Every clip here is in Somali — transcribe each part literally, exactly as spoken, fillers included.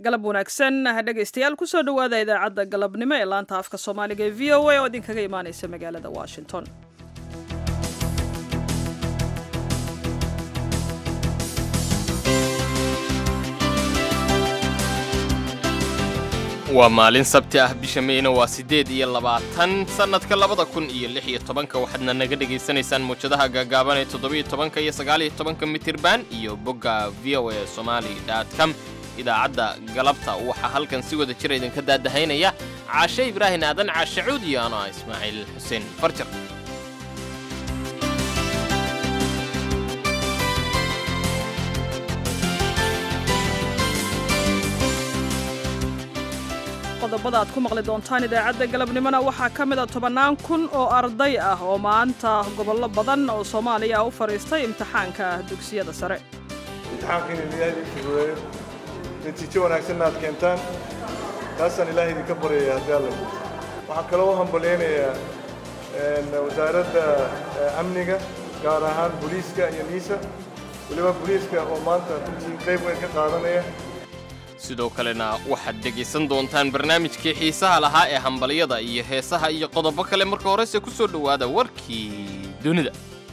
galab wanaagsan dhegaystayaal kusoo dhowaada idaacadda galabnimo ee laanta afka soomaaliga ee v o a oo idinkaga imaanaysa magaalada washington. waa maalin sabti ah bisha Mayna waa siddeed iyo labaatan sanadka labada kun iyo lix iyo tobanka waxaadna naga dhageysanaysaan muujadaha gaagaaban ee toddoba iyo tobanka iyo sagaal iyo tobanka mitirban iyo bogga v o a somali dot com. idaacadda galabta waxaa halkan si wada jira idinka daadahaynaya Caashe Ibraahin Aadan Caashe Cuud iyo ana Ismaaciil Xuseen Farjar. qodobada aad ku maqli doontaan idaacadda galabnimona waxaa ka mid ah tobannaan kun oo arday ah oo maanta gobollo badan oo Soomaaliya u fariistay imtixaanka dugsiyada sare. imtixaankan ilaahay fududeeyo natiijo wanaagsan aad keentaan taasaan ilaahay idinka baryaya haddii alla waxaan kaloo hambaleynayaa wasaaradda amniga gaar ahaan booliiska iyo niisa waliba booliiska oo maanta runtii qayb weyn ka qaadanaya. sidoo kalena waxaad dhegaysan doontaan barnaamijkii xiisaha lahaa ee hambaliyada iyo heesaha iyo qodobo kale marka horese ku soo dhowaada warkii dunida.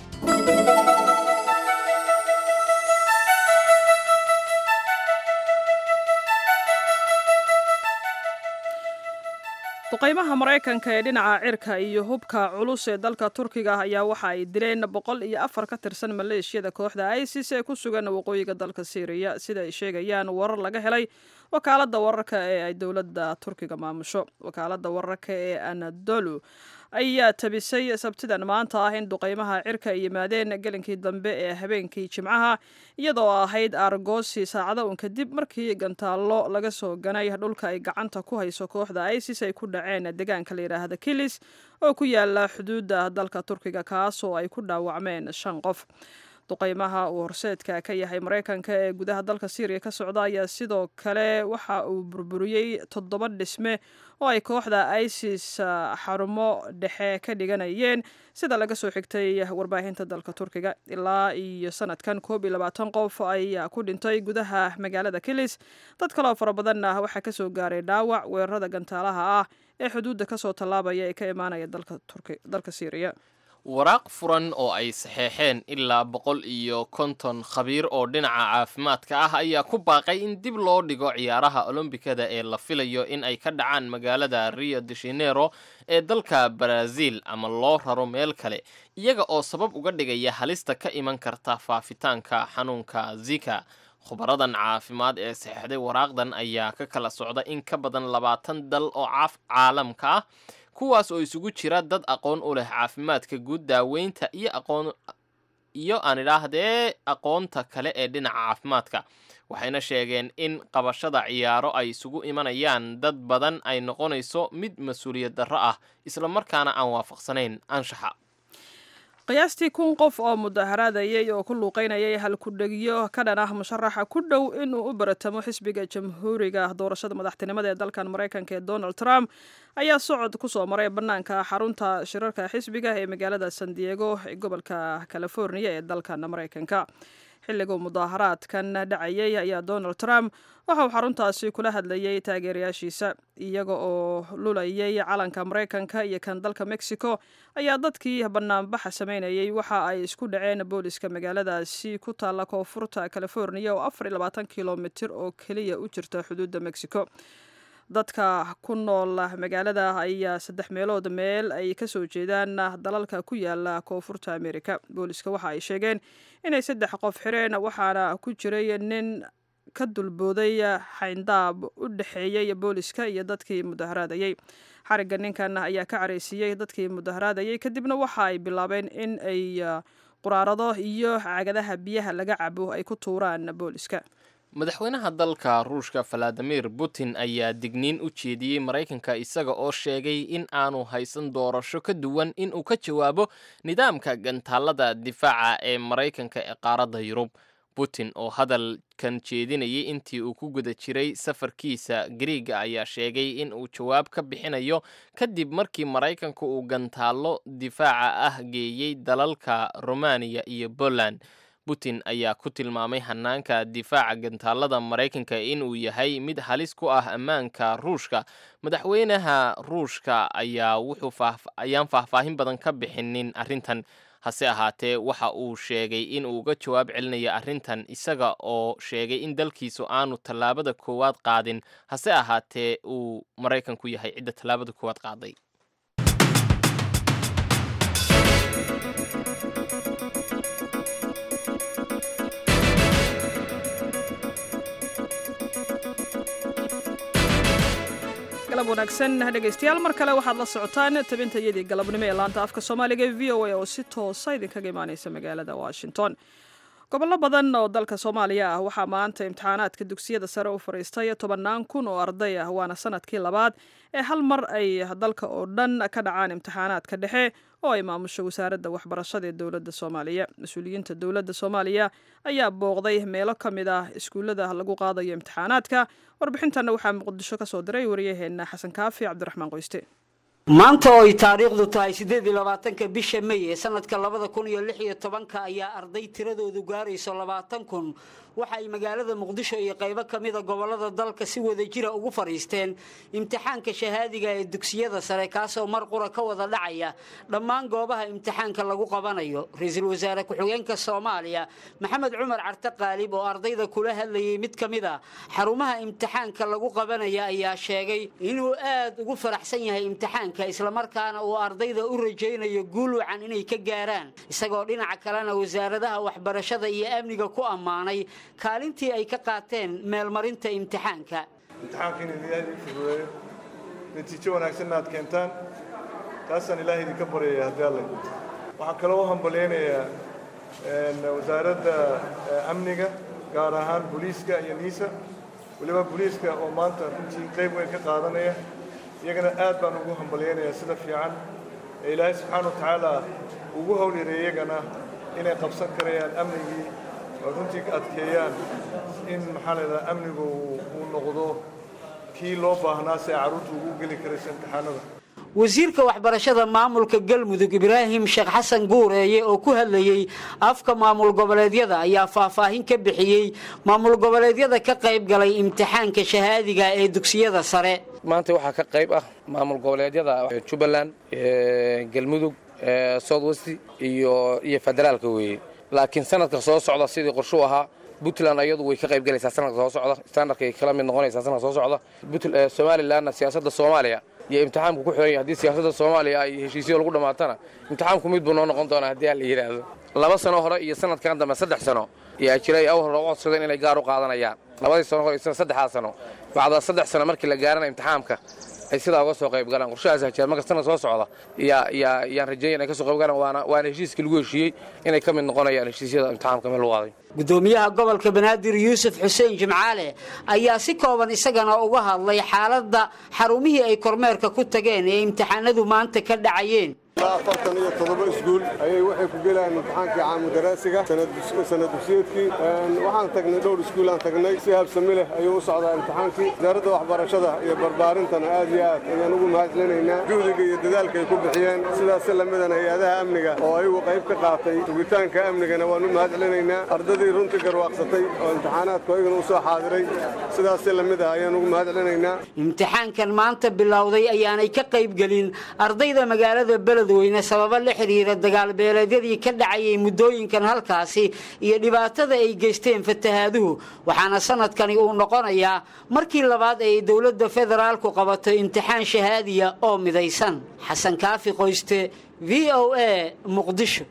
duqaymaha Mareykanka ee dhinaca cirka iyo hubka culus ee dalka Turkiga ayaa waxa ay dileen boqol iyo afar ka tirsan maleeshiyada kooxda ISIS ee ku sugan waqooyiga dalka Syria sida ay sheegayaan warar laga helay wakaaladda wararka ee ay dawladda Turkiga maamusho. wakaaladda wararka ee Anadolu ayaa tabisay sabtidan maanta ah in duqaymaha cirka ay yimaadeen galinkii dambe ee habeenkii Jimcaha iyadoo ahayd argoosi saacado un kadib markii gantaallo laga soo ganay dhulka ay gacanta ku hayso kooxda ISIS ay ku dhaceen deegaanka la yiraahdo Kilis oo ku yaala xuduudda dalka Turkiga kaas oo ay ku dhaawacmeen shan qof. duqaymaha uu horseedka ka yahay Mareykanka ee gudaha dalka Syria ka socda ayaa sidoo kale waxa uu burburiyay toddoba dhisme oo ay kooxda ISIS xarumo dhexe ka dhiganayeen sida laga soo xigtay warbaahinta dalka Turkiga. ilaa iyo sanadkan koob iyo labaatan qof ayaa ku dhintay gudaha magaalada Kilis dad kale oo fara badan ah waxa ka soo gaaray dhaawac weerarada gantaalaha ah ee xuduudda ka soo tallaabaya ee ka imaanaya dalka Turkiga dalka Syria. waraaq furan oo ay saxeexeen ilaa boqol iyo konton khabiir oo dhinaca caafimaadka ah ayaa ku baaqay in dib loo dhigo ciyaaraha olombikada ee la filayo in ay ka dhacaan magaalada Rio de Janeiro ee dalka Brazil ama loo raro meel kale iyaga oo sabab uga dhigaya halista ka iman karta faafitaanka xanuunka Zika. khubaradan caafimaad ee saxeexday waraaqdan ayaa ka kala socda in ka badan labaatan dal oo caaf caalamka ah kuwaas oo isugu jira dad aqoon u leh caafimaadka guud daaweynta iyo aqoon iyo aan idhaahdee aqoonta kale ee dhinaca caafimaadka waxayna sheegeen in qabashada ciyaaro ay isugu imanayaan dad badan ay noqonayso mid mas-uuliyad darro ah isla markaana aan waafaqsanayn anshaxa. qiyaastii kun qof oo mudaharaadayay oo ku luuqeynayay halkudhegyo ka dhan ah musharaxa ku dhow inuu u baratamo xisbiga jamhuuriga doorashada madaxtinimada ee dalkan Mareykanka ee Donald Trump ayaa socod ku soo maray bannaanka xarunta shirarka xisbiga ee magaalada San Diego ee gobolka California ee dalkan Mareykanka. xilliga mudaharaadkan dhacayay ayaa Donald Trump waxa uu xaruntaasi kula hadlayay taageerayaashiisa iyaga oo lulayay calanka Mareykanka iyo kan dalka Mexico ayaa dadkii banaanbaxa sameynayay waxa ay isku dhaceen booliska magaaladaasi ku taala koonfurta California oo afar iyo labaatan kiiloomitir oo kaliya u jirta xuduudda Mexico. dadka ku nool magaalada ayaa saddex meelood meel ay ka soo jeedaan dalalka ku yaala koonfurta Amerika. booliska waxa ay sheegeen inay saddex qof xireen waxaana ku jiray nin ka dulbooday xayndaab u dhaxeeyay booliska iyo dadkii mudaharaadayay. xariga ninkan ayaa ka careysiiyay dadkii mudaharaadayay kadibna waxa ay bilaabeen in ay quraarado iyo caagadaha biyaha laga cabo ay ku tuuraan booliska. madaxweynaha dalka Ruushka Vladimir Putin ayaa digniin u jeediyey Mareykanka isaga oo sheegay in aanu haysan doorasho ka duwan in uu ka jawaabo nidaamka gantaalada difaaca ee Mareykanka ee qaaradda Yurub. Putin oo hadalkan jeedinayay intii uu ku guda jiray safarkiisa Greega ayaa sheegay in uu jawaab ka bixinayo kadib markii Mareykanka uu gantaalo difaaca ah geeyay dalalka Romania iyo Poland. putin ayaa ku tilmaamay hanaanka difaaca gantaalada maraykanka inuu yahay mid halis ku ah ammaanka ruushka. madaxweynaha ruushka ayaa wuxuu ayaan faahfaahin badan ka bixinin arrintan, hase ahaatee waxa uu sheegay in uu uga jawaab celinayo arrintan isaga oo sheegay in dalkiisu aanu tallaabada koowaad qaadin, hase ahaatee uu maraykanku yahay cidda tallaabada koowaad qaaday. galab wanaagsan dhegaystayaal, mar kale waxaad la socotaan tabintayadii galabnimo ee laanta afka soomaaliga ee v o a oo si toosa idinkaga imaaneysa magaalada washington. gobollo badan oo dalka soomaaliya ah waxaa maanta imtixaanaadka dugsiyada sare u fariistay tobannaan kun oo arday ah, waana sanadkii labaad ee hal mar ay dalka oo dhan ka dhacaan imtixaanaadka dhexe oo ay maamusho wasaaradda waxbarashada ee dowladda soomaaliya. mas-uuliyiinta dowladda soomaaliya ayaa booqday meelo ka mid ah iskuullada lagu qaadayo imtixaanaadka. warbixintanna waxaa muqdisho ka soo diray wariyaheenna xasan kaafi cabdiraxmaan qoyste. maanta oo ay taariikhdu tahay sideed iyo labaatanka bisha May ee sanadka labada kun iyo lix iyo tobanka ayaa arday tiradoodu gaarayso labaatan kun waxa ay magaalada Muqdisho iyo qaybo kamid ah gobolada dalka si wada jira ugu fariisteen imtixaanka shahaadiga ee dugsiyada sare kaas oo mar qura ka wada dhacaya dhammaan goobaha imtixaanka lagu qabanayo. Ra'iisul Wasaare ku-xigeenka Soomaaliya Maxamed Cumar Carte Qaalib oo ardayda kula hadlayay mid kamid ah xarumaha imtixaanka lagu qabanayo ayaa sheegay inuu aad ugu faraxsan yahay imtixaanka isla markaana uu ardayda u rajaynayo guul wacan inay ka gaaraan, isagoo dhinaca kalena wasaaradaha waxbarashada iyo amniga ku ammaanay kaalintii ay ka qaateen meelmarinta imtixaanka. imtixaanka in ilaahay fududeeyo, natiijo wanaagsan aad keentaan, taasaan ilaahay idinka baryaya haddii alle. waxaan kaloo u hambaleynayaa wasaaradda amniga, gaar ahaan booliiska iyo niisa, weliba booliiska oo maanta runtii qayb weyn ka qaadanaya. iyagana aad baan ugu hambaleynayaa sida fiican ee ilaahay subxaana wa tacaala ugu howlyareeyay iyagana inay qabsan karayaan amnigii oo runtii adkeeyaan in maxaa la yidhaha amnigu uu noqdo kii loo baahnaa si ay carruurtu ugu geli karayso imtixaanada. wasiirka waxbarashada maamulka Galmudug Ibraahim Sheekh Xasan Guureeye oo ku hadlayay afka maamul goboleedyada ayaa faahfaahin ka bixiyay maamul goboleedyada ka qayb galay imtixaanka shahaadiga ee dugsiyada sare. maanta waxaa ka qayb ah maamul goboleedyada Jubbaland, Galmudug, South West iyo iyo federaalka weeye. laakiin sanadka soo socda sidii qorshu ahaa Puntland ayadu way ka qayb galaysaa sanadka soo socda, standardka ay kala mid noqonaysaa sanadka soo socda. Puntland Somaliland siyaasadda Soomaaliya iyo imtixaanku ku xiran yahay siyaasadda Soomaaliya ay heshiisyo lagu dhamaatana imtixaanku mid buu noqon doonaa haddii la yiraahdo. laba sano hore iyo sanadkan dambe saddex sano ayaa jiray awr hore oo codsadeen inay gaar u qaadanayaan. labadii sano hore iyo saddex sano bacda saddex sano markii la gaarana imtixaanka ay sidaa uga soo qayb galaan. qorshahaas ayaa marka sanad soo socda ya ya yaan rajeeyay ka soo qayb galaan waana waana heshiiskii lagu heshiiyay inay ka mid noqonayaan heshiisyada imtixaanka meel lagu qaaday. gudoomiyaha gobolka Banaadir Yuusuf Xuseen Jimcaale ayaa si kooban isagana uga hadlay xaaladda xarumihii ay kormeerka ku tageen ee imtixaanadu maanta ka dhacayeen. afartan iyo toddoba iskuul ayay waxay ku galayaan imtixaankii caamu daraasiga sanad dugsiyeedkii. waxaan tagnay dhowr iskuul aan tagnay si habsami leh ayuu u socdaa imtixaankii. wasaaradda waxbarashada iyo barbaarintana aad iyo aad ayaan ugu mahadcelinaynaa juhdiga iyo dadaalka ay ku bixiyeen. sidaas la midana hay-adaha amniga oo ayagu qayb ka qaatay sugitaanka amnigana waan u mahadcelinaynaa. ardadii runtii garwaaqsatay oo imtixaanaadku ayagana u soo xaadiray sidaas la mid ah ayaan ugu mahadcelinaynaa. imtixaankan maanta bilowday ayaanay ka qayb gelin ardayda magaalada Beledweyne weyne sababa la xiriira dagaal beeleedyadii ka dhacayay muddooyinkan halkaasi iyo dhibaatada ay geysteen fatahaaduhu. waxaana sanadkani uu noqonayaa markii labaad ay dawladda federaalku qabato imtixaan shahaadiya oo midaysan. xasan kaafi qoyste, V O A, Muqdisho.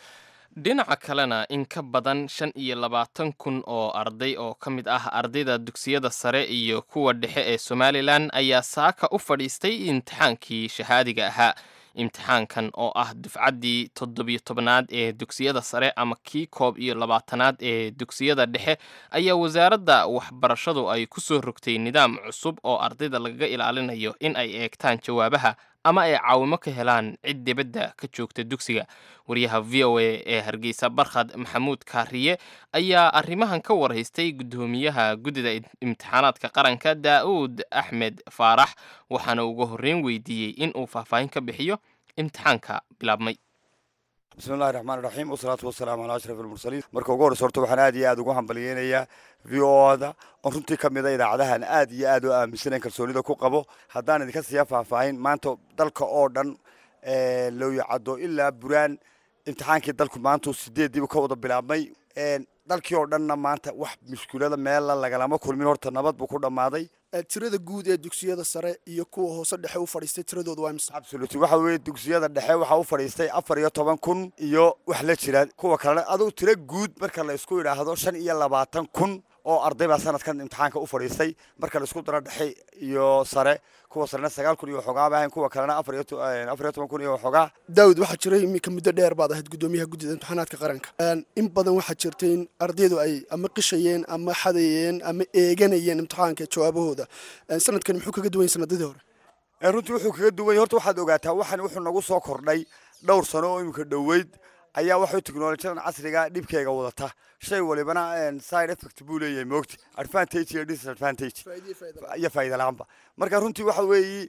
dhinaca kalena in ka badan shan iyo labaatan kun oo arday oo ka mid ah ardayda dugsiyada sare iyo kuwa dhexe ee Somaliland ayaa saaka u fadhiistay imtixaankii shahaadiga ahaa. imtixaankan oo ah dufcaddii toddobiyo tobnaad ee dugsiyada sare ama kii koob iyo labaatanaad ee dugsiyada dhexe ayaa wasaaradda waxbarashadu ay ku soo rogtay nidaam cusub oo ardayda lagaga ilaalinayo in ay eegtaan jawaabaha ama ay caawimo ka helaan cid dibadda ka joogta dugsiga. wariyaha V O A ee Hargeysa Barkhad Maxamuud Kaariye ayaa arrimahan ka warhaystay gudoomiyaha guddida imtixaanaadka qaranka Daa'uud Axmed Faarax, waxaana ugu horreyn weydiiyey in uu faahfaahin ka bixiyo imtixaanka bilaabmay. بسم الله الرحمن الرحيم والصلاة والسلام على أشرف المرسلين marka ugu horeysa horta waxaan aad iyo aad ugu hambalyeynaya V O da oo runtii kamid ah idaacadahan aad iyo aad u aaminsan kalsoonida ku qabo haddaan idinka siya faahfaahin maanta dalka oo dhan ee loo yacado ilaa buraan imtixaankii dalku maanta sideed dib ka wada bilaabmay ee dalkii oo dhanna maanta wax mushkilada meel laga lama kulmin horta nabad buu ku dhamaaday tirada guud ee dugsiyada sare iyo kuwa hoose dhexe u fadhiistay tiradoodu waa imisa absolutely waxa weeye dugsiyada dhexe waxa u fadhiistay afar iyo toban kun iyo wax la jira kuwa kale adoo tira guud marka la isku yiraahdo shan iyo labaatan kun oo arday baa sanadkan imtixaanka u fadhiistay marka la isku daro dhexe iyo sare kuwa sarena sagaal kun iyo xogaa baahan kuwa kalena afar iyo toban kun iyo xogaa daawud waxa jiray imika muddo dheer baad ahayd gudoomiyaha guddida imtixaanaadka qaranka in badan waxa jirtay in ardaydu ay ama qishayeen ama xadayeen ama eeganayeen imtixaanka jawaabahooda sanadkan muxuu kaga duwan sanadadii hore runtii wuxuu kaga duwan horta waxaad ogaataa waxan wuxuu nagu soo kordhay dhowr sano oo imika dhaweyd ayaa waxay teknoolajiyada casriga dhibkeega wadata shay walibana side effect buu leeyahay moogta advantage iyo disadvantage iyo faa'iido la'aanba marka runtii waxa weeye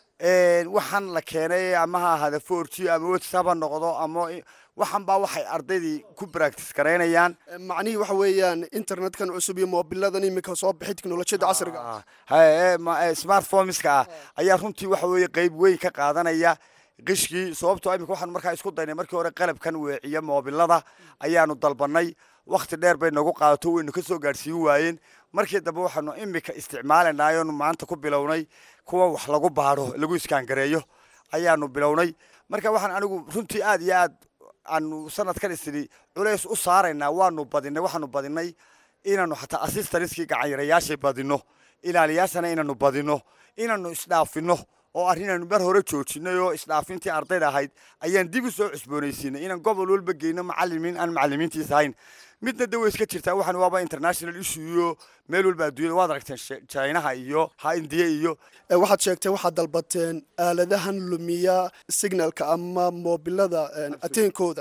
waxaan la keenay ama ha ahada four G ama WhatsApp noqdo ama waxan baa waxay ardaydii ku practice gareynayaan macnaheedu waxa weeyaan internetkan cusub iyo mobiladan imika soo bixi teknoolajiyada casriga ah hay smartphoneska ayaa runtii waxa weeye qayb weyn ka qaadanaya qishkii sababtoo imika waxaan markaa isku daynay markii hore qalabkan weeciya mobilada ayaanu dalbanay waqti dheer bay nagu qaadato waynu ka soo gaarsiin waayeen markii dambe waxaanu imika isticmaalanay oo maanta ku bilownay kuwa wax lagu baaro lagu iskaan gareeyo ayaanu bilownay marka waxaan anigu runtii aad iyo aad aanu sanadkan isri culays u saarayna waanu badinay waxaanu badinay inaanu xataa assistantskii gacan yarayaashay badino ilaaliyaashana inaanu badino inaanu isdhaafino oo arrinanu mar hore joojinay oo isdhaafintii ardayda ahayd ayaan dib u soo cusboonaysiinay inaan gobol walba geyno macallimiin aan macallimiintiisa ahayn midna dawo iska jirtaa waxaan waaba international issue iyo meel walba adduunyada waad aragteen Chinaha iyo ha India iyo waxaad sheegtay waxaad dalbateen aaladahan lumiya signalka ama mobilada ateenkooda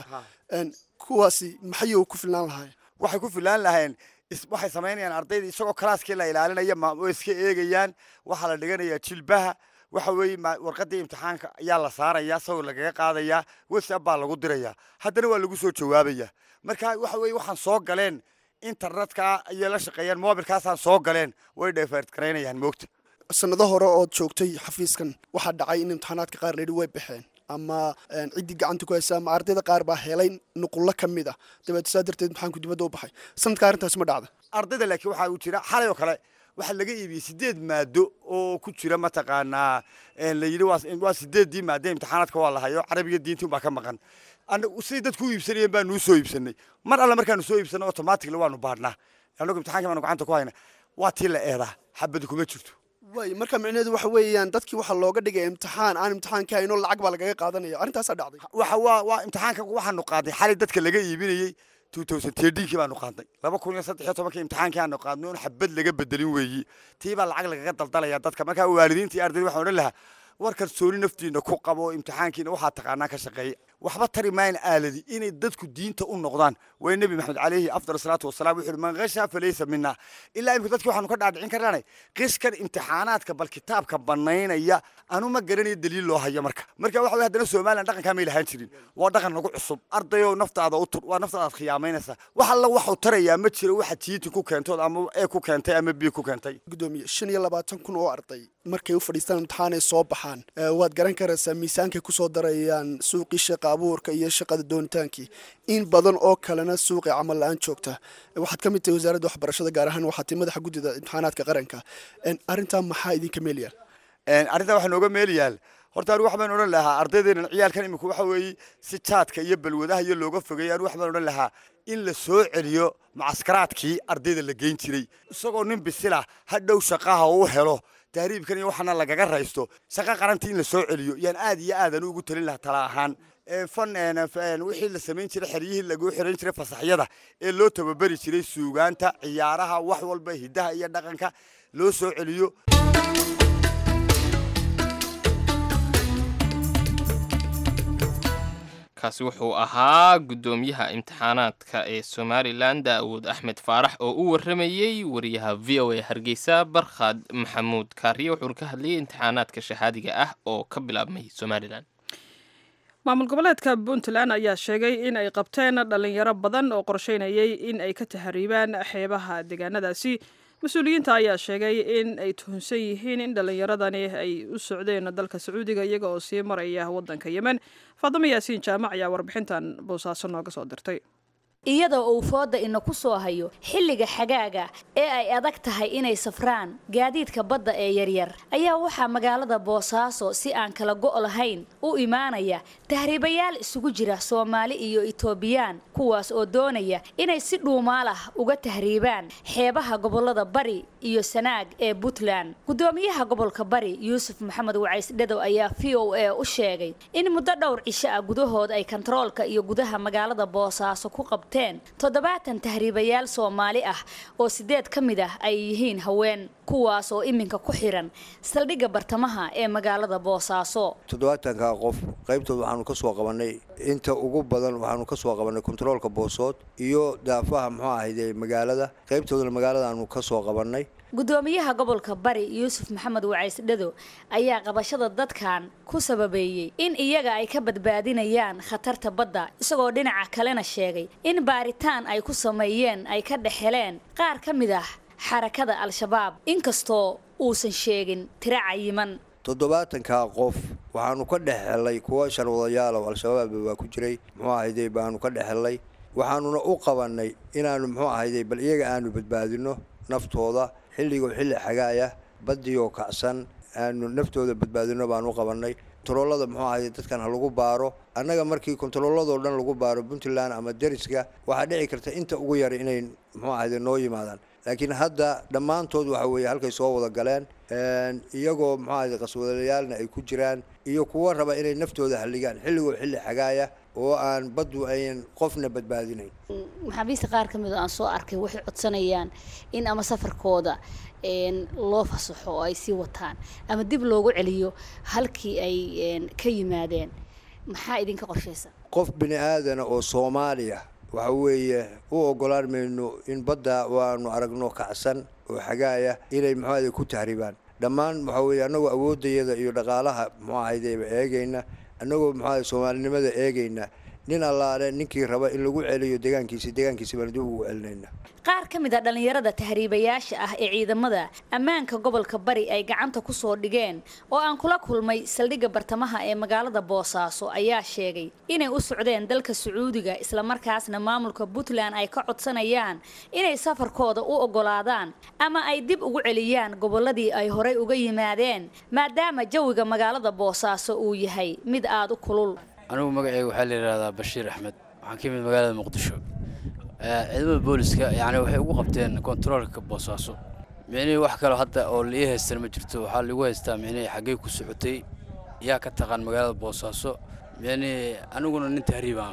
kuwaasi maxay ku filan lahayn waxay ku filan lahayn waxay sameynayaan ardayda isagoo klaaskii la ilaalinaya ma iska eegayaan waxa la dhiganayaa jilbaha waxa weeye warqadii imtixaanka ayaa la saaraya soo laga qaadaya WhatsApp baa lagu diraya haddana waa lagu soo jawaabaya marka waxa weeye waxaan soo galeen internetka ayaa la shaqeeyaan mobilkaasaan soo galeen way divert gareynayaan moogta sanado hore oo joogtay xafiiskan waxa dhacay in imtixaanaadka qaar leeyahay way baxeen ama cidii gacanta ku haysa ama ardayda qaar baa helay nuqul kamid ah dibadda saadarteed imtixaanku dibadda u baxay sanadka arintaas ma dhacdo ardayda laakiin waxa uu jira xalay oo kale waxa laga iibiyay sideed maado oo ku jira mataqaana la yiri waa sideedii maado imtixaanaadka waa la hayo carabiga diinta baa ka maqan anagu si dadku iibsanayeen baa noo soo iibsanay mar alla markaan soo iibsanay automatically waanu baarnaa anagu imtixaanka baan gacanta ku hayna waa tii la eedaa xabad kuma jirto way marka micnaheedu waxa weeyaan dadkii waxa looga dhigay imtixaan aan imtixaanka hayno lacag baa laga qaadanaya arintaas dhacday waxa waa waa imtixaanka waxaanu qaaday xalay dadka laga iibinayay two thousand thirteen kii baanu qaadnay laba kun iyo saddex iyo toban kii imtixaankii aanu qaadnay oo xabad laga bedelin weeyii tii baa lacag laga daldalaya dadka marka waalidiintii ardayda waxaan oran lahaa war kalsooni naftiina ku qabo imtixaankiina waxa taqaanaa ka shaqeey waxba tari maan aaladi inay dadku diinta u noqdaan way nabi maxamed calayhi afdal salaatu wasalaam wuxuu man qasha falaysa minna ilaa imka dadku waxaanu ka dhaadhicin karnaa qishkan imtixaanaadka bal kitaabka banaynaya anu ma garanayo daliil loo hayo marka marka waxa weey hadana Soomaaliland dhaqanka ma ilahan jirin waa dhaqan nagu cusub ardayo naftaada u tur waa naftaada khiyaameynaysa waxa la wax u taraya ma jiro waxa jiiti ku keentay ama ee ku keentay ama bi ku keentay gudoomiye shan iyo labaatan kun oo arday markay u fadhiistaan imtixaan ay soo baxaan waad garan karaysaa miisaanka ku soo darayaan suuqii shaqo abuurka iyo shaqada doontaankii in badan oo kalena suuqi camal la'aan joogta waxaad ka mid tahay wasaaradda waxbarashada gaar ahaan waxaad tahay madaxa guddida imtixaanaadka qaranka arintaa maxaa idinka meeliyaan arintaa waxaa nooga meeliyaal horta anigu waxbaan odhan lahaa ardaydeena ciyaalkan imika waxa weeye si jaadka iyo balwadaha iyo looga fogeeyo anigu waxbaan odhan lahaa in la soo celiyo mucaskaraadkii ardayda la geyn jiray isagoo nin bisila hadhow shaqaha uu helo taariibkan iyo waxana lagaga raysto shaqa qarantii in la soo celiyo yaan aad iyo aad ugu talin lahaa tala ahaan fan wixii la samayn jiray xeriyihii lagu xiran jiray fasaxyada ee loo tababari jiray suugaanta ciyaaraha wax walba hidaha iyo dhaqanka loo soo celiyo kaasi wuxuu ahaa gudoomiyaha imtixaanaadka ee Somaliland Daawud Axmed Faarax oo u waramayay wariyaha V O A Hargeysa Barkhad Maxamuud Kaariye wuxuu ka hadlayay imtixaanaadka shahaadiga ah oo ka bilaabmay Somaliland maamul goboleedka Puntland ayaa sheegay in ay qabteen dhalinyaro badan oo qorsheynayay in ay ka tahriibaan xeebaha deegaanadaasi. mas-uuliyiinta ayaa sheegay in ay tuhunsan yihiin in dhalinyaradani ay u socdeen dalka Sacuudiga iyaga oo sii maraya waddanka Yemen. Faadimo Yaasiin Jaamac ayaa warbixintan Boosaaso nooga soo dirtay. iyadoo uu fooda ina ku soo hayo xilliga xagaaga ee ay adag tahay inay safraan gaadiidka badda ee yaryar ayaa waxaa magaalada Boosaaso si aan kala go' lahayn u imaanaya tahriibayaal isugu jira Soomaali iyo Itoobiyaan kuwaas oo doonaya inay si dhuumaal ah uga tahriibaan xeebaha gobolada Bari iyo Sanaag ee Puntland. gudoomiyaha gobolka Bari Yuusuf Maxamed Wacays Dhado ayaa V O A u sheegay in muddo dhowr cisho ah gudahood ay kontaroolka iyo gudaha magaalada Boosaaso ku qabteen toddobaatan tahriibayaal Soomaali ah oo sideed ka mid ah ay yihiin haween kuwaas oo iminka ku xiran saldhigga bartamaha ee magaalada Boosaaso. toddobaatan ka qof qaybtooda waxaanu ka soo qabanay inta ugu badan waxaanu ka soo qabanay kontaroolka Boosood iyo daafaha muxuu ahayd magaalada qaybtooda magaalada aanu ka soo qabanay. gudoomiyaha gobolka Bari Yuusuf Maxamed Wacays Dhado ayaa qabashada dadkan ku sababeeyay in iyaga ay ka badbaadinayaan khatarta badda isagoo dhinaca kalena sheegay in baaritaan ay ku sameeyeen ay ka dhaxeleen qaar ka mid ah xarakada Al-Shabaab inkastoo uusan sheegin tiro cayiman. toddobaatan ka qof waxaanu ka dhaxelay kuwa sharwadayaal oo Al-Shabaab waa ku jiray muxuu ahayd baanu ka dhaxelay waxaanuna u qabanay inaanu muxuu ahayd bal iyaga aanu badbaadino naftooda xilliga xilli xagaaya badiyo kacsan aanu naftooda badbaadino baan u qabanay. kontaroolada muxuu ahayd dadkan lagu baaro annaga markii kontaroolada dhan lagu baaro Puntland ama dariska waxa dhici karta inta ugu yar inay muxuu ahayd noo yimaadaan laakiin hadda dhamaantood waxa weeye halkay soo wada galeen een iyagoo muxuu ahayd qaswadayaalna ay ku jiraan iyo kuwa raba inay naftooda haligaan xilliga xilli xagaaya oo aan badu ayn qofna badbaadinayn. maxaabiista qaar ka mid ah aan soo arkay waxay codsanayaan in ama safarkooda een loo fasaxo oo ay sii wataan ama dib loogu celiyo halkii ay ka yimaadeen. maxaa idinka qorshaysan? qof bini aadan oo Soomaaliya waxa weeye u oggolaanayno in badda waanu aragno kacsan oo xagaaya inay maxay ku tahriibaan dhammaan waxa weeye anagu awoodayada iyo dhaqaalaha maxay eegayna anagu maxay Soomaalinimada eegayna nin allaale ninkii raba in lagu celiyo deegaankiisa deegaankiisa baan dib ugu celinayna. qaar ka mid ah dhalinyarada tahriibayaasha ah ee ciidamada ammaanka gobolka Bari ay gacanta ku soo dhigeen oo aan kula kulmay saldhigga bartamaha ee magaalada Boosaaso ayaa sheegay inay u socdeen dalka Sacuudiga isla markaasna maamulka Puntland ay ka codsanayaan inay safarkooda u ogolaadaan ama ay dib ugu celiyaan goboladii ay horey uga yimaadeen maadaama jawiga magaalada Boosaaso uu yahay mid aad u kulul. anigu magacaygu waxa la yiraahdaa Bashiir Axmed waxaan ka mid magaalada Muqdisho. ciidamada booliska yani waxay ugu qabteen kontaroolka Boosaaso micnii wax kale hadda oo la haystan ma jirto waxa lagu haystaa micnii xagee ku socotay yaa ka taqaan magaalada Boosaaso micnii aniguna nin tahriibaan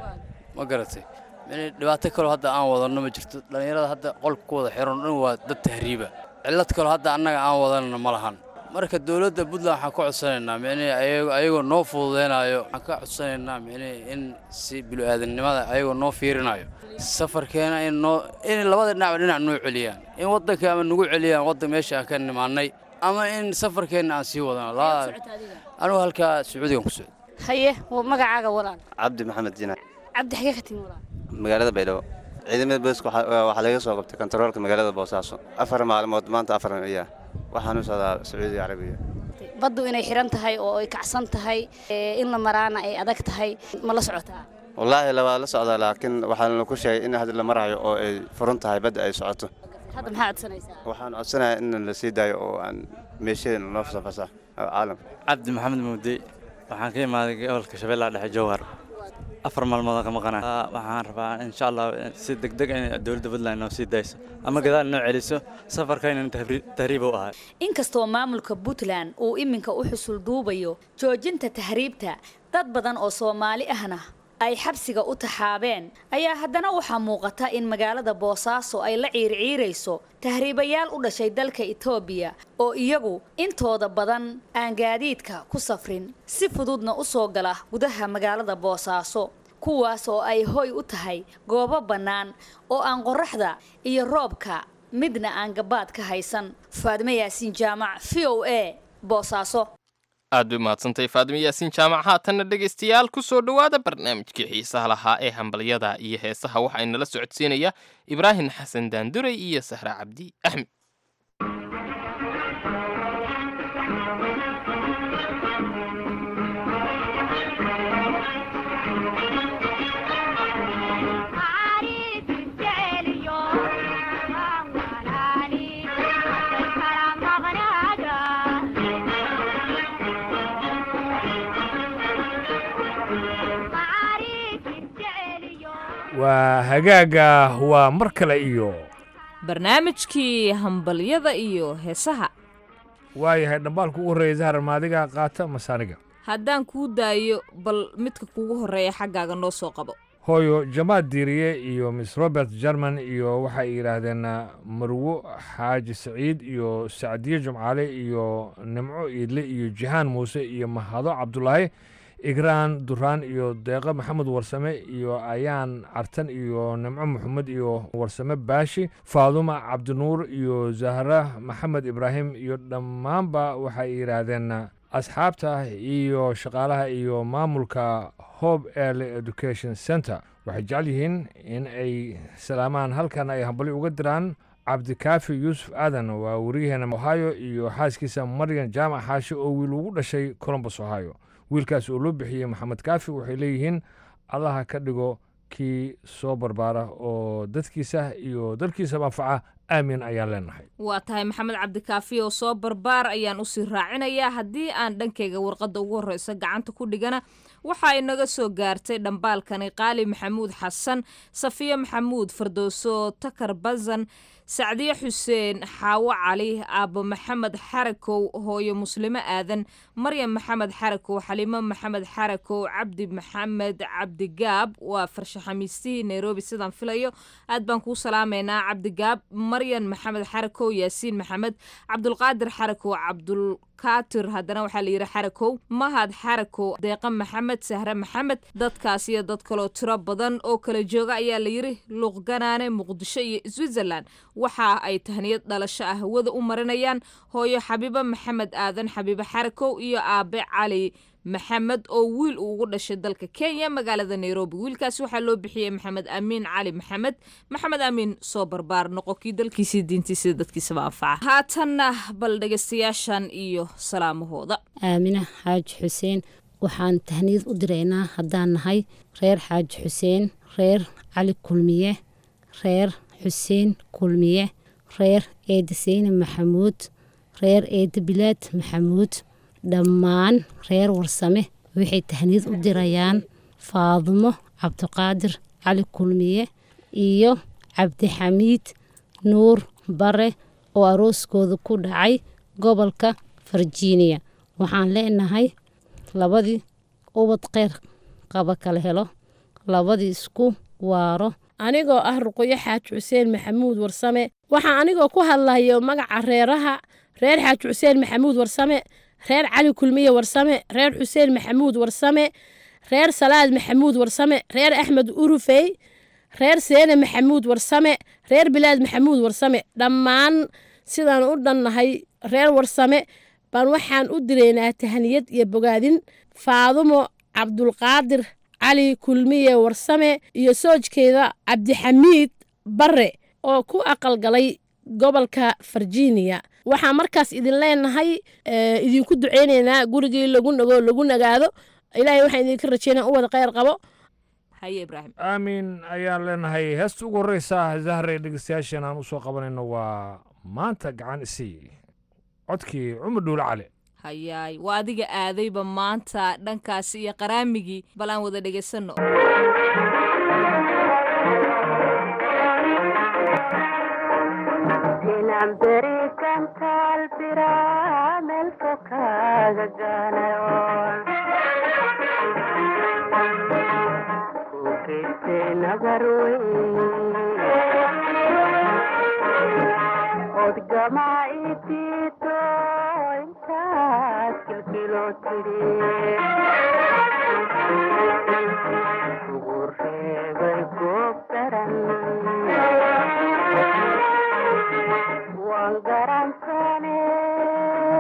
ma garatay micnii dhibaato kale hadda aan wadano ma jirto dhalinyarada hadda qolka ku wada xiran dhan waa dad tahriiba cilad kale hadda annaga aan wadana ma lahan. marka dawladda Puntland waxaan ka codsanaynaa micnii ayagoo noo fududeenayo waxaan ka codsanaynaa micnii in si bilaadanimada ayagoo noo fiirinayo safarkeena in noo in labada dhinac dhinac noo celiyaan in wadanka ama nagu celiyaan wadan meesha aan ka nimaanay ama in safarkeena aan sii wadano la anigu halka Sacuudiga ku socdo. haye magacaaga walaan? Cabdi Maxamed Jinaa. Cabdi xagee ka timi walaan? magaalada Baydhabo. ciidamada booliska waxa laga soo qabtay kontaroolka magaalada Boosaaso afar maalmood maanta afar ayaa waxaan u socdaa Sacuudi Carabiga. baddu inay xiran tahay oo ay kacsan tahay in la maraana ay adag tahay ma la socotaa? wallaahi la waa la socdaa laakiin waxaan ku sheegay in hadda la marayo oo ay furan tahay badda ay socoto. hadda maxaa codsanaysaa? waxaan codsanayaa in la sii daayo oo aan meesheen loo fasaxo caalam. Cabdi Maxamed Muudi waxaan ka imaaday gobolka Shabeellaha Dhexe Jowhar afar maalmood ka maqanaa waxaan rabaa insha Allah si degdeg ah in dawladda Puntland noo sii dayso ama gadaal noo celiso safarkayna tahriib u ahay. inkastoo maamulka Puntland uu iminka u xusul duubayo joojinta tahriibta dad badan oo Soomaali ahna ay xabsiga u taxaabeen ayaa haddana waxa muuqata in magaalada Boosaaso ay la ciirciirayso tahriibayaal u dhashay dalka Itoobiya oo iyagu intooda badan aan gaadiidka ku safrin si fududna u soo gala gudaha magaalada Boosaaso kuwaas oo ay hoy u tahay goobo bannaan oo aan qorraxda iyo roobka midna aan gabaad ka haysan. Faadimo Yaasiin Jaamac V O A Boosaaso. aad bay mahadsantay faadimo yaasiin jaamac haatanna dhegaystayaal ku soo dhowaada barnaamijkii xiisaha lahaa ee hambalyada iyo heesaha waxaa inala socodsiinaya ibraahim xasan daanduray iyo sahra cabdi axmed waa hagaaga waa mar kale iyo barnaamijkii hambalyada iyo heesaha waayahay dhambaalka ugu horreeya zahar maadiga qaata masaaniga haddaan kuu daayo bal midka kugu horreeya xaggaaga noo soo qabo hooyo jamaad diiriye iyo miss robert jerman iyo waxay yidhaahdeen marwo xaaji saciid iyo sacdiye jumcaale iyo nimco iidle iyo jihaan muuse iyo mahado cabdulaahi igraan duraan iyo deeqo maxamed warsame iyo ayaan cartan iyo nimco maxamed iyo warsame baashi faaduma cabdinuur iyo zahra maxamed ibraahim iyo dhammaanba waxay yidhaahdeen asxaabta iyo shaqaalaha iyo maamulka hope early education center waxay jecel yihiin in ay salaamaan halkan ay hambali uga diraan cabdikaafi yuusuf aadan waa wariyaheena ohio iyo xaaskiisa maryan jaamac xaashi oo wiil ugu dhashay colombus ohio wiilkaas oo loo bixiyey maxamed kaafi waxay leeyihiin allaha ka dhigo kii soo barbaara oo dadkiisa iyo dalkiisa manfaca aamin ayaan leenahay waa tahay maxamed cabdikaafi oo soo barbaar ayaan usii raacinayaa haddii aan dhankayga warqadda ugu horreysa gacanta ku dhigana waxaa inaga soo gaartay dhambaalkani qaali maxamuud xasan safiye maxamuud fardooso takar bazan sacdiye xuseen xaawo cali aabbo maxamed xarakow hooyo muslimo aadan maryam maxamed xarakow xalimo maxamed xarakow cabdi maxamed cabdigaab waa farshaxamiistihii nairobi sidaan filayo aad baan kuu salaamaynaa cabdigaab maryan maxamed xarakow yaasiin maxamed cabdulqaadir xarakow cabdulkaatir haddana waxaa la yidhi xarakow mahad xarakow deeqa maxamed sahre maxamed dadkaas iyo dad kaloo tiro badan oo kala jooga ayaa la yidhi luuqganaane muqdisho iyo switzerland waxa ay tahniyad dhalasho ah hawada u marinayaan hooyo xabiibo maxamed aadan xabiibo xarakow iyo aabe cali maxamed oo wiil uu ugu dhashay dalka kenya magaalada nairobi wiilkaas waxaa loo bixiyey maxamed amiin cali maxamed maxamed amiin soo barbaar noqo kii dalkiisii diintiisii dadkiisaba anfaca haatanna bal dhegaystayaashan iyo salaamahooda aamina xaaji xuseen waxaan tahniyad u diraynaa haddaan nahay reer xaaji xuseen reer cali kulmiye reer xuseen kulmiye reer eeda seyne maxamuud reer eeda bilaad maxamuud dhammaan reer warsame waxay tahniyad u dirayaan faadumo cabdiqaadir cali kulmiye iyo cabdixamiid nuur bare oo arooskooda ku dhacay gobolka virginia waxaan leenahay labadii ubad kheyr qaba kala helo labadii isku waaro anigoo ah ruqyo xaaji xuseen maxamuud warsame waxaa anigoo ku hadlayo magaca reeraha reer xaaji xuseen maxamuud warsame reer cali kulmiye warsame reer xuseen maxamuud warsame reer salaad maxamuud warsame reer axmed urufey reer seene maxamuud warsame reer bilaad maxamuud warsame dhammaan sidaan u dhannahay reer warsame baan waxaan u direynaa tahniyad iyo bogaadin faadumo cabdulqaadir cali kulmiye warsame iyo soojkeeda cabdixamiid bare oo ku aqalgalay gobolka virginia waxaa markaas idin leenahay idinku duceyneynaa gurigii lagu nago lagu nagaado ilaahay waxaan idinka rajeynaa u wada kheyr qabo haye ibraahim aamin ayaan leenahay heesta ugu horreysa zahre dhegeystayaashan aan usoo qabanayno waa maanta gacan isii codkii cumar dhuule cali hayaay waa adiga aadayba maanta dhankaasi iyo qaraamigii bal aan wada dhegaysanno Wangaran sane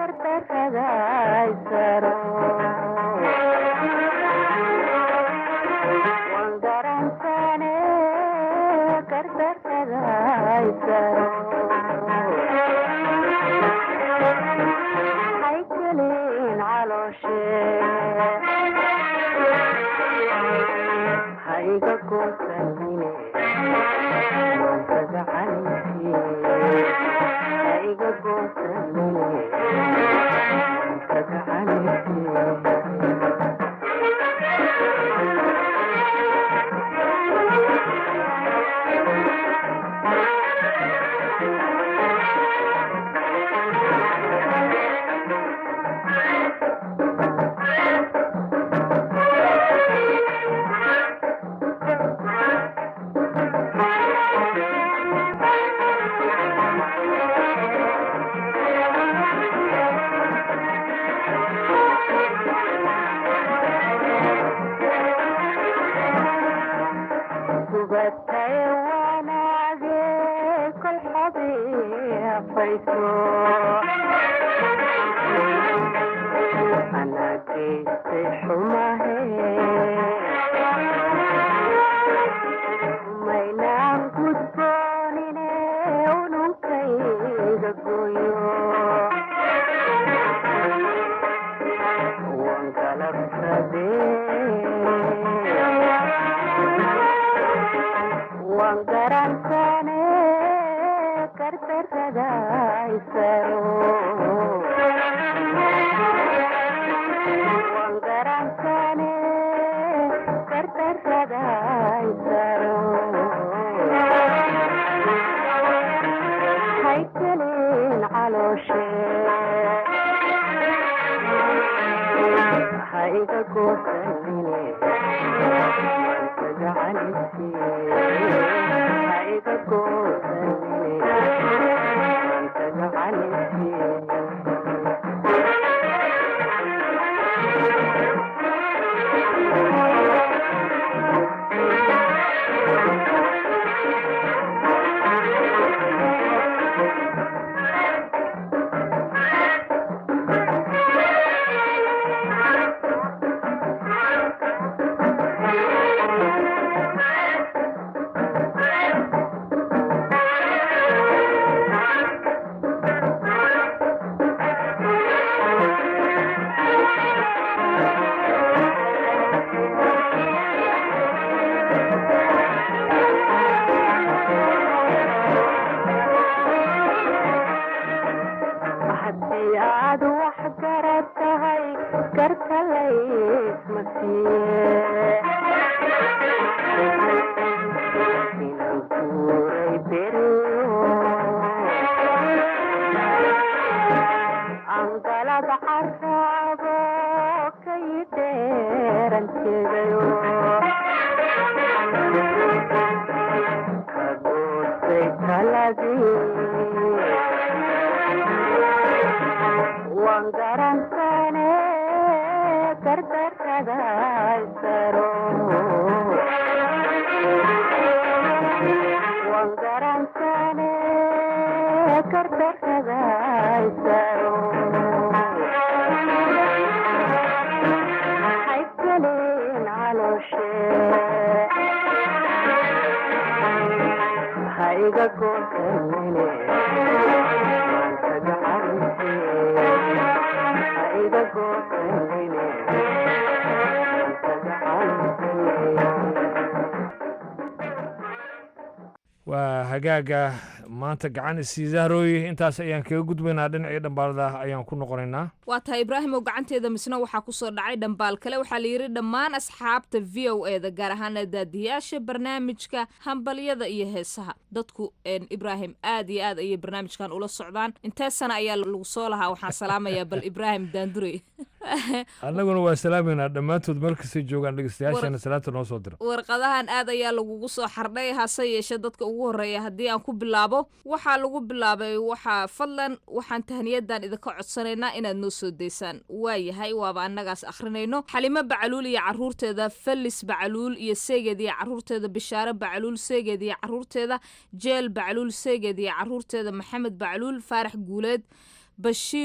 waa hagaaga maanta gacan isiisaarooy intaas ayaan kaga gudbaynaa dhinacii dhambaalada ayaan ku noqonaynaa waa tahay ibraahim oo gacanteeda misna waxaa kusoo dhacay dhambaal kale waxaa la yidhi dhammaan asxaabta v o e da gaar ahaan daadiyaasha barnaamijka hambalyada iyo heesaha dadku ibraahim aad iyo aad ayay barnaamijkan ula socdaan intee sana ayaa lagu soo lahaa waxaan salaamayaa bal ibraahim daandurey annaguna waa salaameynaa dhammaantood markastay joogaan dhegeystayaashana salaanta noo soo dira warqadahan aad ayaa lagugu soo xardhay hase yeeshe dadka ugu horreeya haddii aan ku bilaabo waxaa lagu bilaabay waxaa fadlan waxaan tahniyadan idinka codsanaynaa inaad noo soo daysaan waa yahay waaba annagaas akhrinayno xalimo bacaluul iyo carruurteeda felis bacaluul iyo seegeed iyo carruurteeda bishaare bacaluul seegeed iyo carruurteeda jeel bacaluul seegeed iyo carruurteeda maxamed bacaluul faarax guuleed bashiir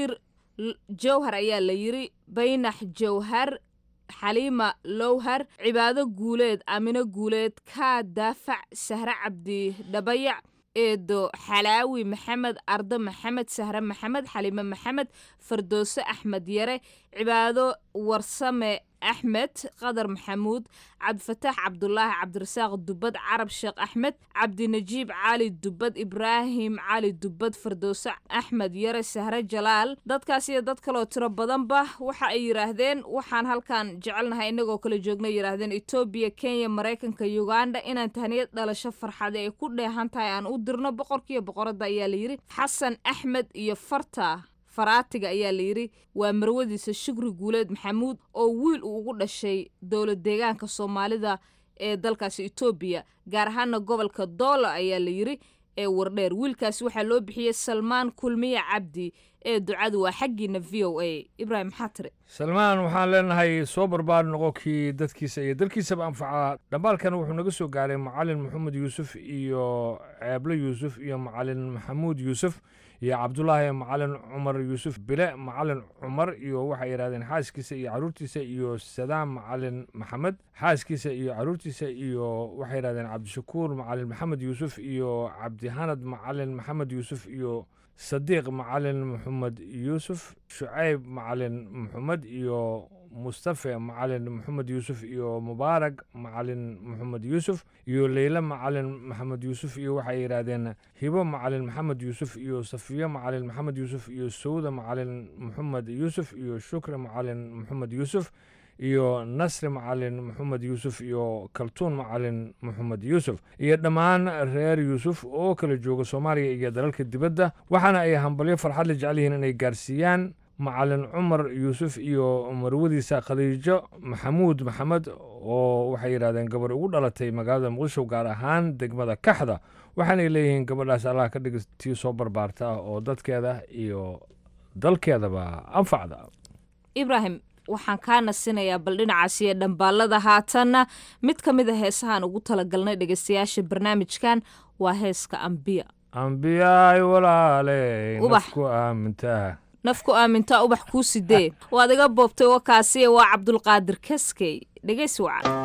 jawhar ayaa la yiri baynax jawhar xaliima lowhar cibaado guuleed amino guuleed kaa daafac sahre cabdi dhabayac eedo xalaawi maxamed ardo maxamed sahre maxamed xaliime maxamed fardoose axmed yare cibaado warsame axmed qadar maxamuud cabdifataax cabdulaahi cabdirasaaq dubad carab sheekh axmed cabdinajiib cali dubad ibraahim cali dubad fardoose axmed yare sahre jalaal dadkaas iyo dad kaloo tiro badanba waxa ay yiraahdeen waxaan halkan jecelnahay inagoo kala joogna yiraahdeen Ethiopia Kenya Mareykanka Uganda inaan tahniyad dhalasho farxad ay ku dheehan tahay aan u dirno boqorkiiba boqorada ayaa la yiri xasan axmed iyo farta faraatiga ayaa la yiri waa marwadiisa shukri guuleed maxamuud oo wiil uu ugu dhashay dowlad deegaanka Soomaalida ee dalkaas Ethiopia gaar ahaan gobolka Doola ayaa la yiri ee wardheer wiilkaas waxa loo bixiyay Salmaan Kulmiye Cabdi ee ducadu waa xaqiina V O A Ibrahim Xatri Salmaan waxaan leenahay soo barbaar noqonkii dadkiisa iyo dalkiisa anfaca dhamaalkan wuxuu naga soo gaaray macallin Maxamed Yuusuf iyo Ceebla Yuusuf iyo macallin Maxamuud Yuusuf iyo Cabdullaahi macallin Umar Yuusuf bile macallin Umar iyo waxa yiraahdeen xaaskiisa iyo caruurtiisa iyo Sadaam macallin Maxamed xaaskiisa iyo caruurtiisa iyo waxa yiraahdeen Cabdishakuur macallin Maxamed Yuusuf iyo Cabdihanad macallin Maxamed Yuusuf iyo صديق معلن محمد يوسف شعيب معلن محمد يو مصطفى معلن محمد يوسف يو مبارك معلن محمد يوسف يو ليلى معلن محمد يوسف يو waxay yiraahdeen hibo معلن محمد يوسف يو صفيه معلن محمد يوسف يو سوده معلن محمد يوسف يو شكر معلن محمد يوسف iyo nasri macallin maxamed yuusuf iyo kaltuun macallin maxamed yuusuf iyo dhammaan reer yuusuf oo kala jooga Soomaaliya iyo dalalka dibadda waxaana ay hambalyo farxad la jecel yihiin inay gaarsiiyaan macallin Umar Yuusuf iyo marwadiisa Khadiijo Maxamuud Maxamed oo waxay yiraahdeen gabar ugu dhalatay magaalada Muqdisho gaar ahaan degmada Kaxda waxaana leeyihiin gabadhaas Allah ka dhigtii soo barbaarta oo dadkeeda iyo dalkeedaba anfacda Ibrahim waxaan ka nasinayaa bal dhinacaasi ee dhambaalada haatanna mid ka mid ah heesahan ugu talagalnay dhageystayaasha barnaamijkan waa heeska Ambiya Ambiya walaale nafku aaminta nafku aaminta ubax ku sidee waad iga boobtay wakaasi waa Cabdulqaadir Kaskey dhageys wacan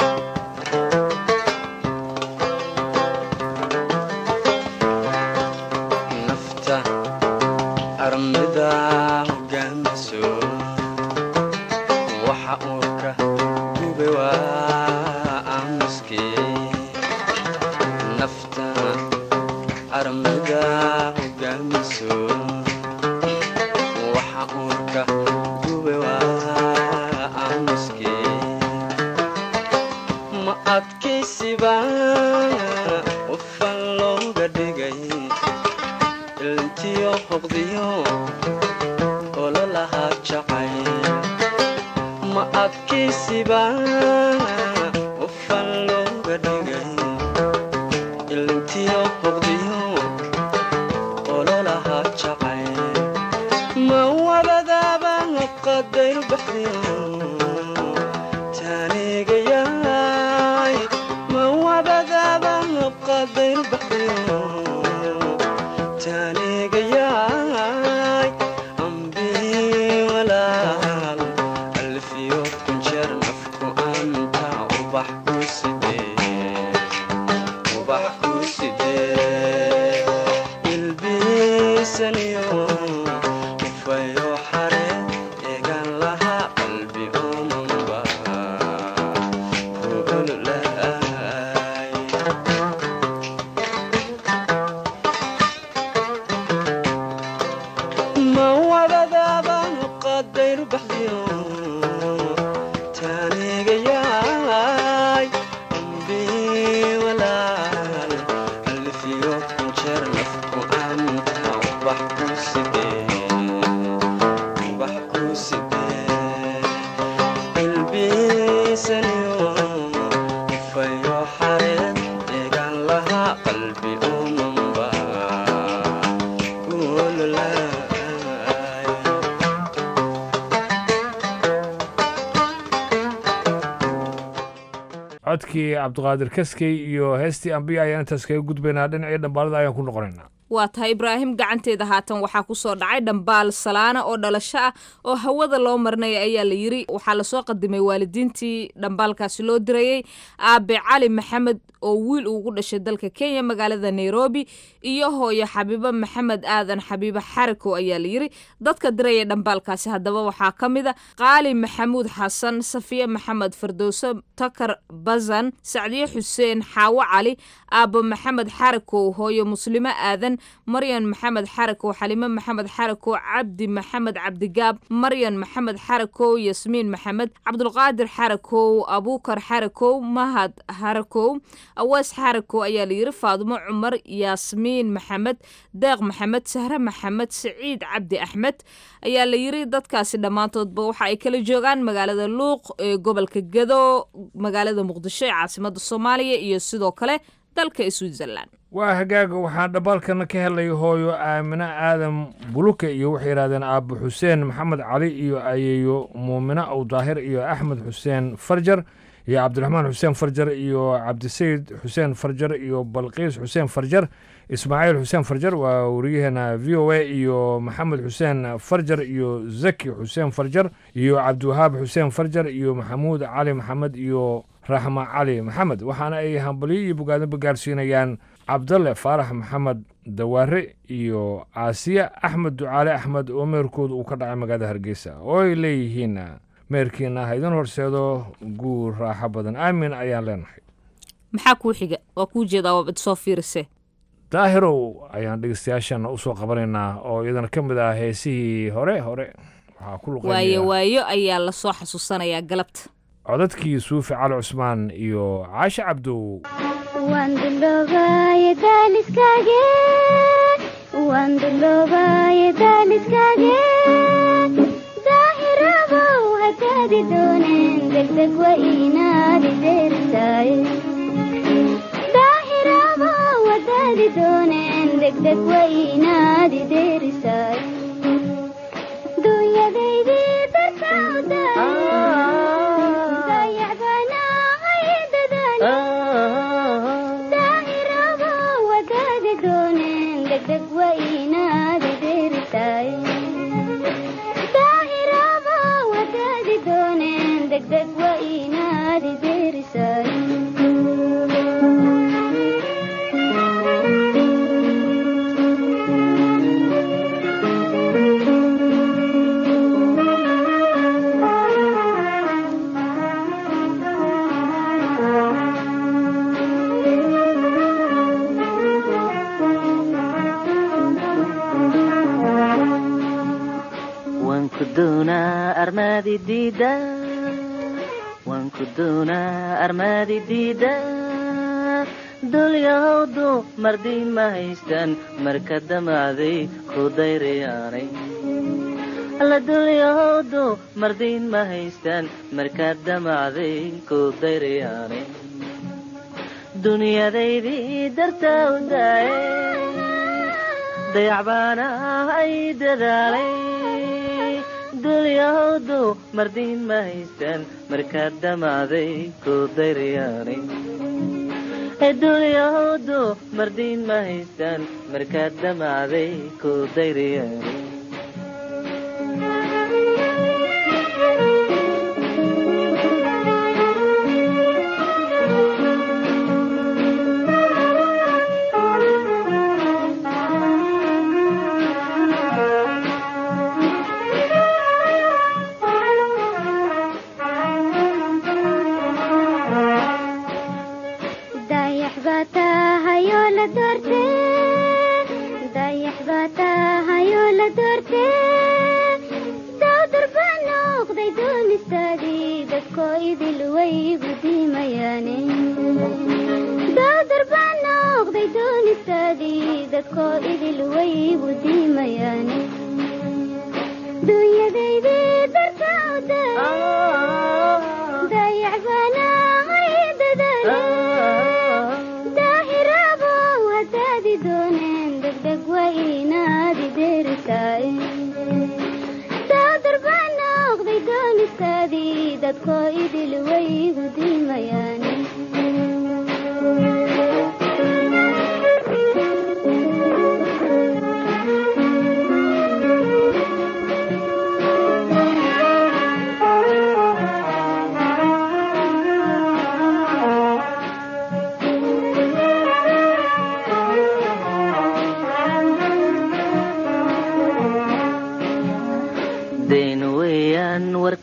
nafta armida hogaamiso وحقك جوا أمسكي نفتا أرمدا وقمسو وحقك جوا أمسكي ما أبكي سبا وفلو قدقي التيو حقضيو ولا لها شقي ma adkaysiba ufan looga dhigay ilintiyo hoqdiyo ololaha jacay ma wabadaaba qadayr baxdiyo taanigayaay ma wabadaaba qadayr baxdiyo taanigayaay ambi walaal alfiyo kunjeer nafku anta ubax ku sidee ubax ku sidee ilbiisaniyo ufayo xare eegan laha qalbi umanba kuululaay ma wadadaaba qadayr baxdiyo taanigayaay ambi walaal alfiyo kunjeer nafku anta ubax ku sidee ubax ku sidee ilbiisaniyo ufayo xareed eegan laha qalbi umanba kuululaay codkii Cabdulqaadir Kaskey iyo heestii Ambiya ayaan intaas kaga gudbaynaa dhinacii dhambaalada ayaan ku noqonaynaa waa tahay ibraahim gacanteeda haatan waxaa kusoo dhacay dhambaal salaana oo dhalasho ah oo hawada loo marinaya ayaa la yiri waxaa lasoo qadimay waalidiintii dhambaalkaasi loo dirayey aabe cali maxamed oo wiil ugu dhashay dalka kenya magaalada nairobi iyo hooyo xabiibo maxamed aadan xabiibo xariko ayaa la yiri dadka diraya dhambaalkaasi haddaba waxaa ka mid a qaali maxamuud xasan safiye maxamed fardowso takar bazan sacdiye xuseen xaawo cali aabo maxamed xariko hooyo muslimo aadan maryan maxamed xariko xalimo maxamed xariko cabdi maxamed cabdigaab maryan maxamed xariko yasmiin maxamed cabdulqaadir xariko abuukar xariko mahad xariko awaas xariko ayaa la yiri faadumo cumar yaasmiin maxamed deeq maxamed sahre maxamed saciid cabdi axmed ayaa la yiri dadkaasi dhammaantoodba waxa ay kala joogaan magaalada luuq ee gobolka gado magaalada muqdisho ee caasimada soomaaliya iyo sidoo kale dalka Switzerland waa hagaaga waxaan dhabaalkana ka helay hooyo aamina aadan buluke iyo waxay yiraahdeen aabo xuseen maxamed cali iyo ayeeyo muumina aw daahir iyo axmed xuseen farjar iyo cabdiraxmaan xuseen farjar iyo cabdisayd xuseen farjar iyo balqiis xuseen farjar ismaaciil xuseen farjar waa wariyaheena v o a iyo maxamed xuseen farjar iyo zaki xuseen farjar iyo cabdiwahaab xuseen farjar iyo maxamuud cali maxamed iyo raxma cali maxamed waxaana ay hambalyo iyo bogaadinba gaarsiinayaan cabdalle faarax maxamed dawaare iyo caasiya axmed ducaale axmed oo meerkooda uu ka dhacay magaalada hargeysa oo ay leeyihiin meerkiina ha idin horseedo guur raaxo badan aamin ayaan leenahay maxaa kuu xiga waa kuu jeedaa waabad soo fiirisee daahirow ayaan dhegeystayaashana usoo qabanaynaa oo iyadana ka mid ah heesihii hore hore waxaa ku luqeynaya waayo waayo ayaa lasoo xasuusanayaa galabta codadkii suufi cali cusmaan iyo caashe cabdow waan duloobaye daaliskaage waan duloobaye daaliskaage daahirabow hataadi dooneen degdeg wa inaadi deerisaaye daahirabow hataadi dooneen degdeg wa inaadi deerisaaye dunyadaydii dartawdaa armadi dida wanku doona armadi dida dulyahowdu mardi ma haystaan marka damacday ku dayrayaanay alla dulyahowdu mardiin ma haystaan marka damacday ku dayrayaanay dunyadaydii dartaa u daaye dayacbaana ay dadaalay dulyahowdu mardiin ma haystaan markaa damacday ku dayrayaanay dulyahowdu mardiin ma haystaan markaa damacday ku dayrayaanay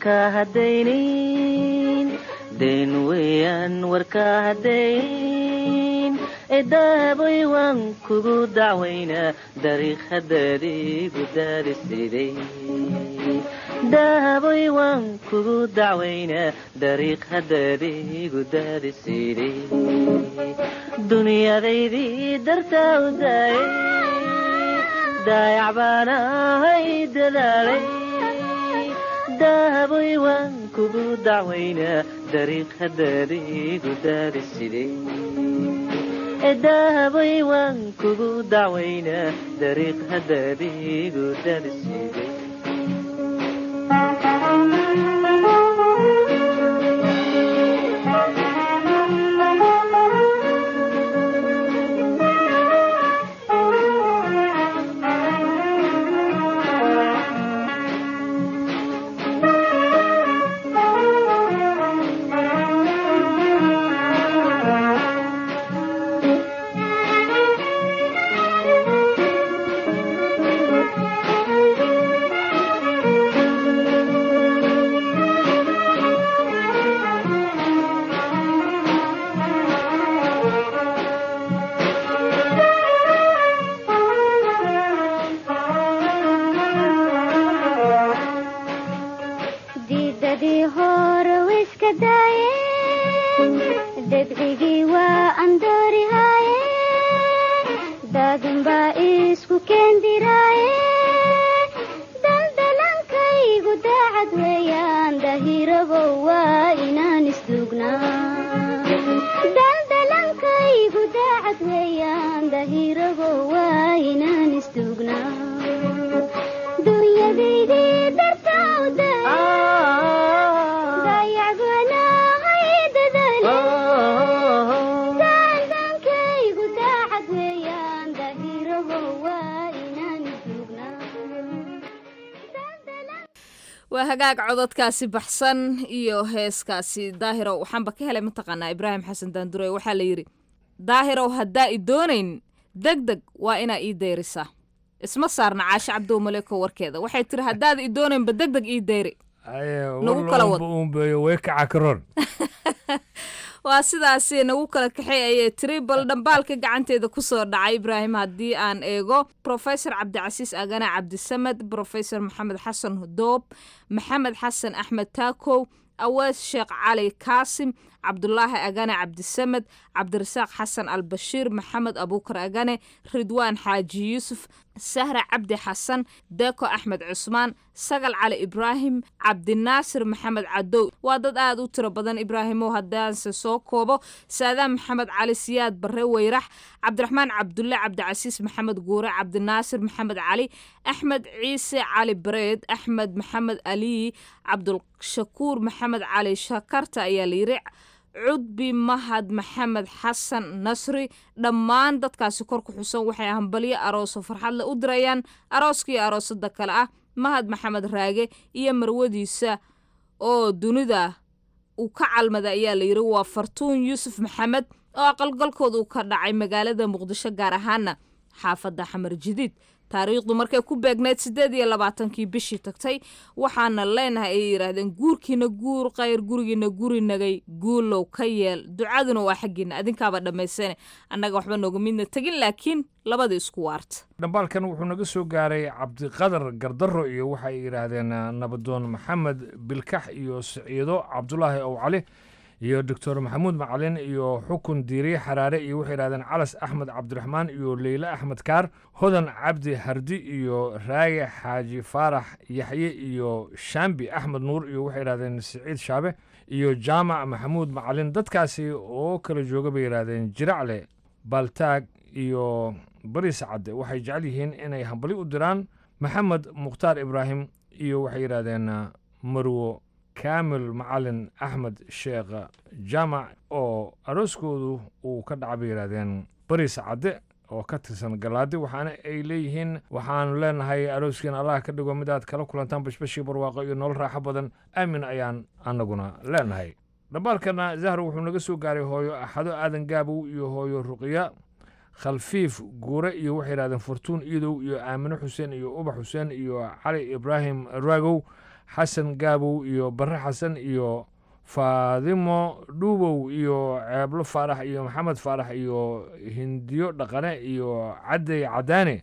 warka hadaynin dayn weeyaan warka hadaynin eedaaboy waan kugu dacwaynaa dariiqhadaadiigu daadisiday daaboy waan kugu dacwaynaa dariiqhadaadiigu daadisiday dunyadaydii dartaa u daayay daayac baan ahay dadaalay daaboy waan kugu dacwaynaa dariiqhadaadiigu daadisiday daaboy waan kugu dacwaynaa dariiqhadaadiigu daadisiday waa hagaag cododkaasi baxsan iyo heeskaasi daahirow waxaanba ka helay mataqaanaa ibraahim xasan daandure waxaa la yidhi daahirow haddaa i doonayn deg deg waa inaa ii dayrisaa isma saarna caashe cabdow maleeko warkeeda waxay tiri haddaad i doonaynba deg deg ii dayri nagu kala wad way kaca karoon waa sidaasi nagu kala kaxay ayay tiri bal dhambaalka gacanteeda kusoo dhacay ibraahim haddii aan eego professor cabdicasiis agane cabdisamed professor maxamed xasan doob maxamed xasan axmed taakow awees sheekh cali kaasim cabdulaahi agane cabdisamed cabdirasaaq xasan albashiir maxamed abuukar agane ridwaan xaaji yuusuf sahra cabdi xasan deeko axmed cusmaan sagal cali ibraahim cabdinaasir maxamed cadow waa dad aad u tiro badan ibraahimow haddaanse soo koobo saadaan maxamed cali siyaad barre weyrax cabdiraxmaan cabdulle cabdicasiis maxamed guure cabdinaasir maxamed cali axmed ciise cali bareed axmed maxamed ali cabdulshakuur maxamed cali shakarta ayaa layiri cudbi mahad maxamed xasan nasri dhammaan dadkaasi kor ku xusan waxay hambalyo arooso farxadle u dirayaan arooskii aroosada kale ah mahad maxamed raage iyo marwadiisa oo dunida uu ka calmada ayaa layiri waa fartuun yuusuf maxamed oo aqalgalkooda uu ka dhacay magaalada muqdisho gaar ahaana xaafadda xamar jadiid taariikhdu markay ku beegneyd siddeed iyo labaatankii bishii tagtay waxaana leenahay ay yidhaahdeen guurkiina guur khayr gurigiina guri nagay guulow ka yeel ducaduna waa xaggiina adinkaaba dhammaysane annaga waxba nooga midna tegin laakiin labada isku waarta dhambaalkan wuxuu naga soo gaaray cabdiqadar gardarro iyo waxay yidhaahdeen nabadoon maxamed bilkax iyo siciido cabdulaahi ow cali iyo doctor maxamuud macalin iyo xukun diiriye xaraare iyo waxay yidhahdeen calas axmed cabdiraxmaan iyo leyle axmed kaar hodan cabdi hardi iyo raage xaaji faarax yaxye iyo shaambi axmed nuur iyo waxay yidhahdeen siciid shaabe iyo jaamac maxamuud macalin dadkaasi oo kala jooga bay yidhahdeen jiracle baltaag iyo bariis cadde waxay jecel yihiin inay hambali u diraan maxamed mukhtaar ibraahim iyo waxay yidhahdeen marwo kaamil macalin axmed sheekh jaamac oo arooskoodu uu ka dhaca bay yidhahdeen bariis cadde oo ka tirsan galaadi waxaana ay leeyihiin waxaanu leenahay arooskiina allah ka dhigo mid aad kala kulantaan bashbashii barwaaqo iyo nolol raaxo badan aamin ayaan annaguna leenahay dhambaalkana zahro wuxuu naga soo gaaray hooyo axado aadan gaabow iyo hooyo ruqiya khalfiif guure iyo waxay yidhahdeen fortuun iidow iyo aamino xuseen iyo ubax xuseen iyo cali ibraahim raagow xasan gaabow iyo barre xasan iyo faadimo dhuubow iyo ceeblo faarax iyo maxamed faarax iyo hindiyo dhaqane iyo cadday cadaane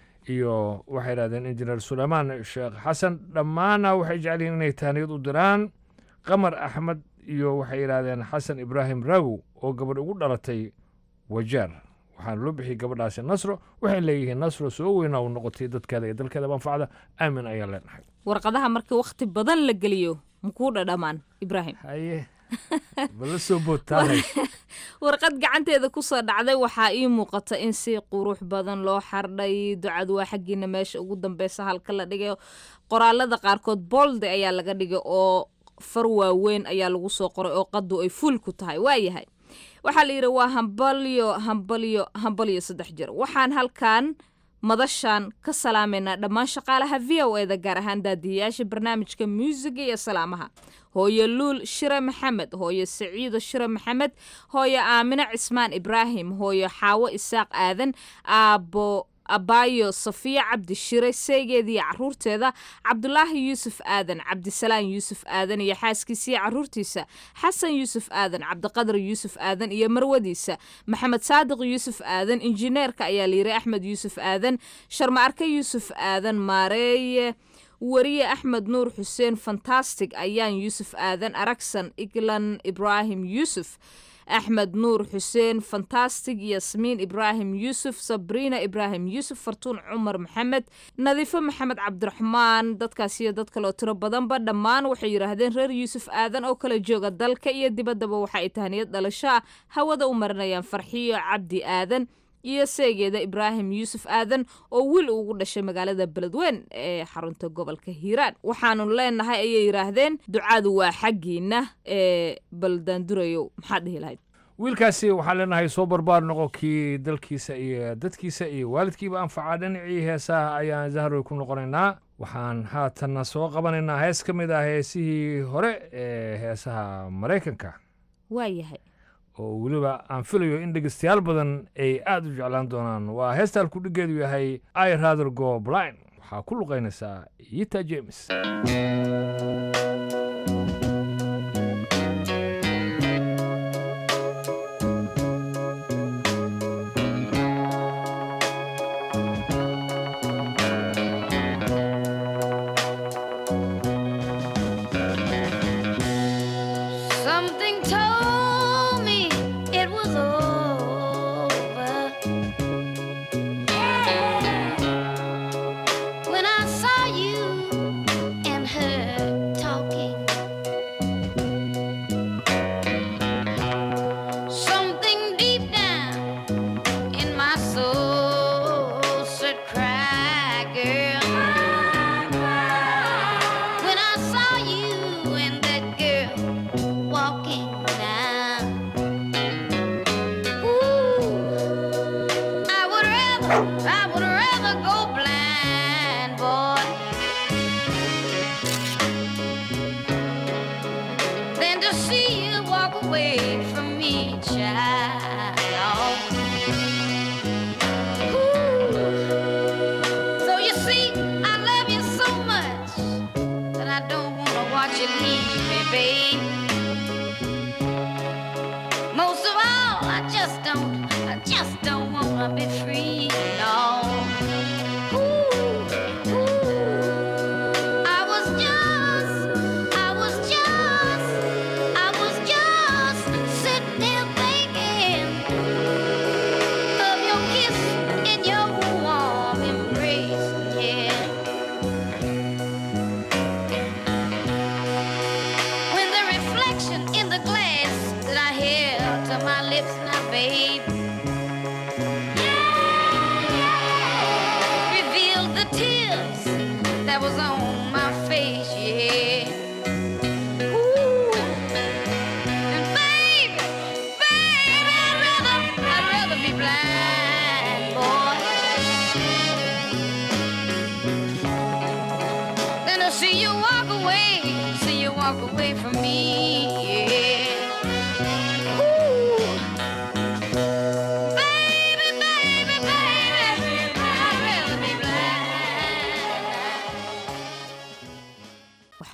iyo waxay yidhahdeen injineer suleymaan sheekh xasan dhammaana waxay jecel yihiin inay tahniyad u diraan qamar axmed iyo waxay yidhaahdeen xasan ibraahim raagow oo gabadh ugu dhalatay wajeer waxaana loo bixiyey gabadhaasi nasro waxay leeyihiin nasro soo weynaa u noqotay dadkeeda iyo dalkeeda manfacda aamin ayaan leenahay warqadaha markii wakhti badan la geliyo makuu dhadhamaan ibraahim haye bala soo boodtaanay warqad gacanteeda ku soo dhacday waxaa ii muuqata in si qurux badan loo xardhay ducadu waa xaggiina meesha ugu dambeysa halka la dhigay qoraalada qaarkood bolde ayaa laga dhigay oo far waaweyn ayaa lagu soo qoray oo qadu ay fuul ku tahay waayahay waxaa la yidhi waa hambalyo hambalyo hambalyo saddex jeer waxaan halkan madashaan ka salaameynaa dhammaan shaqaalaha v o eda gaar ahaan daadiyayaasha barnaamijka muusiga iyo salaamaha hooyo luul shire maxamed hooyo saciido shire maxamed hooyo aamine cismaan ibraahim hooyo xaawo isaaq aadan aabo abaayo safiya cabdi shire seegeeda iyo caruurteeda cabdulaahi yuusuf aadan cabdisalaan yuusuf aadan iyo xaaskiisa iyo caruurtiisa xasan yuusuf aadan cabdiqadar yuusuf aadan iyo marwadiisa maxamed saadiq yuusuf aadan injineerka ayaa layiri axmed yuusuf aadan sharma arke yuusuf aadan maareeye wariye axmed nuur xuseen fantastic ayaan yuusuf aadan aragsan iglan ibraahim yuusuf axmed nuur xuseen fantastic yasmiin ibraahim yuusuf sabriina ibraahim yuusuf fartuun cumar maxamed nadiifo maxamed cabdiraxmaan dadkaas iyo dad kaloo tiro badanba dhammaan waxay yidhaahdeen reer yuusuf aadan oo kala jooga dalka iyo dibaddaba waxa ay tahniyad dhalasho ah hawada u marinayaan farxiyo cabdi aadan iyo seegeeda ibraahim yuusuf aadan oo wiil ugu dhashay magaalada beledweyn ee xarunta gobolka hiiraan waxaanu leenahay ayay yidhaahdeen ducadu waa xaggiina ee baldaandurayow maxaad dhihi lahayd wiilkaasi waxaan leenahay soo barbaar noqo kii dalkiisa iyo dadkiisa iyo waalidkiiba anfacaa dhinacii heesaha ayaan zahroy ku noqonaynaa waxaan haatanna soo qabanaynaa hees ka mid ah heesihii hore ee heesaha maraykanka waayahay oo weliba aan filayo in dhegeystayaal badan ay aad u jeclaan doonaan waa heestaan ku dhigeedu yahay I rather go blind waxaa ku luqaynaysaa Yita James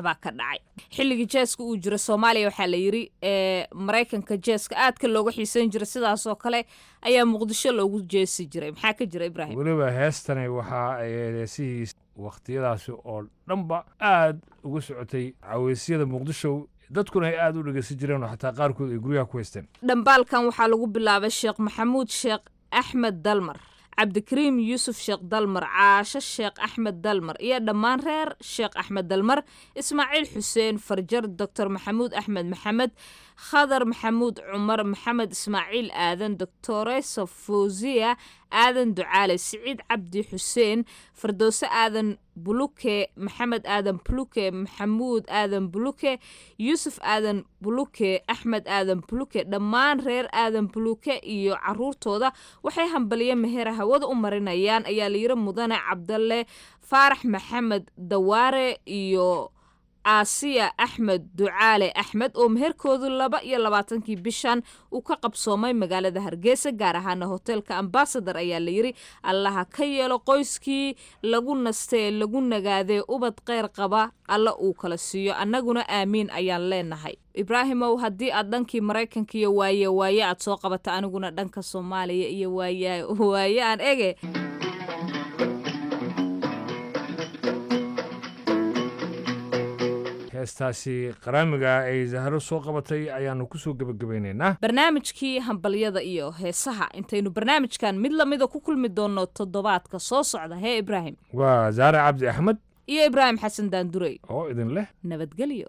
waxbaa ka dhacay xilligii jeeska uu jiro soomaaliya waxaa la yidhi ee maraykanka jeeska aadka looga xiisan jiray sidaasoo kale ayaa muqdisho loogu jeesi jiray maxaa ka jira ibraahim weliba heestani waxaa ay heesihiis waqtiyadaasi oo dhanba aad uga socotay caweysyada muqdisho dadkuna ay aad u dhegeysan jireen oo xataa qaarkood ay guryaha ku haysteen dhambaalkan waxaa lagu bilaabay sheekh maxamuud sheekh axmed dalmar cabdikariim yuusuf sheekh dalmar caasho sheekh axmed dalmar iyo dhammaan reer sheekh axmed dalmar ismaaciil xuseen farjar doctor maxamuud axmed maxamed khadar maxamuud cumar maxamed ismaaciil aadan doctoresa fawziya aadan ducaale siciid cabdi xuseen fardowse aadan buluke maxamed aadan buluke maxamuud aadan buluke yuusuf aadan buluke axmed aadan buluke dhammaan reer aadan buluke iyo caruurtooda waxay hambaliye meher hawada u marinayaan ayaa layiri mudane cabdalle faarax maxamed dawaare iyo aasiya axmed ducaale axmed oo meherkoodu laba iyo labaatankii bishan uu ka qabsoomay magaalada hargeysa gaar ahaana hoteelka ambasador ayaa layiri allaha ka yeelo qoyskii lagu nastee lagu nagaadee ubad kheyr qaba alla uu kala siiyo annaguna aamiin ayaan leenahay ibraahimow haddii aad dhankii maraykanka iyo waaye waaye aad soo qabata aniguna dhanka soomaaliya iyo waaye waaye aan ege heestaasi qaraamiga ay zaharo soo qabatay ayaanu kusoo gebagabaynaynaa barnaamijkii hambalyada iyo heesaha intaynu barnaamijkan mid lamida ku kulmi doonno toddobaadka soo socda hee ibraahim waa zaare cabdi axmed iyo ibraahim xasan daandurey oo idin leh nabadgelyo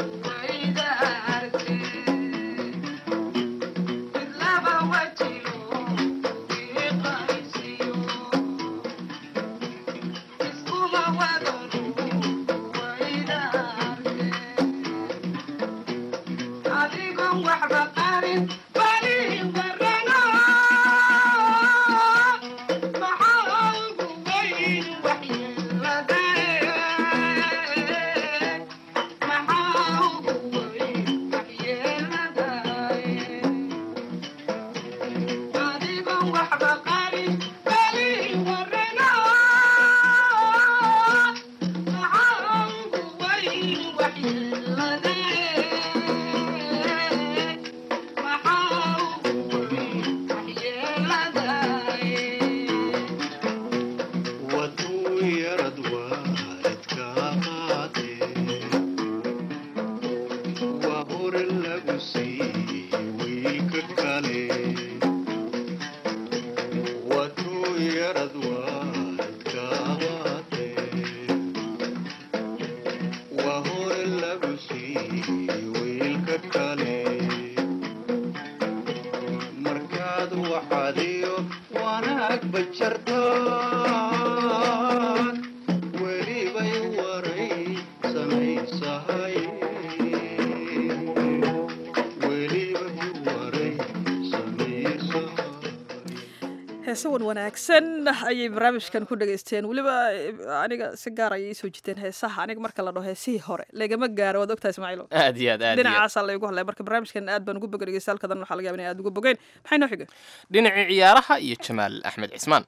Thank you. daacadiyo wanaag bajartaan welibay waray samaysahay heesawan wanaagsan ayay barnaamijkan ku dhegaysteen weliba aniga si gaar ayay soo jiteen heesaha aniga marka la dhaho heesihii hore lagama gaaro waad ogtahay ismaaciilo aad iyo aad aad dhinacaasaa laygu hadlaya marka barnaamijkan aad baan ugu boga dhegeystaalkadan waxaa laga yaba inay aad ugu bogeen maxay noo xigay dhinacii ciyaaraha iyo jamaal axmed cismaan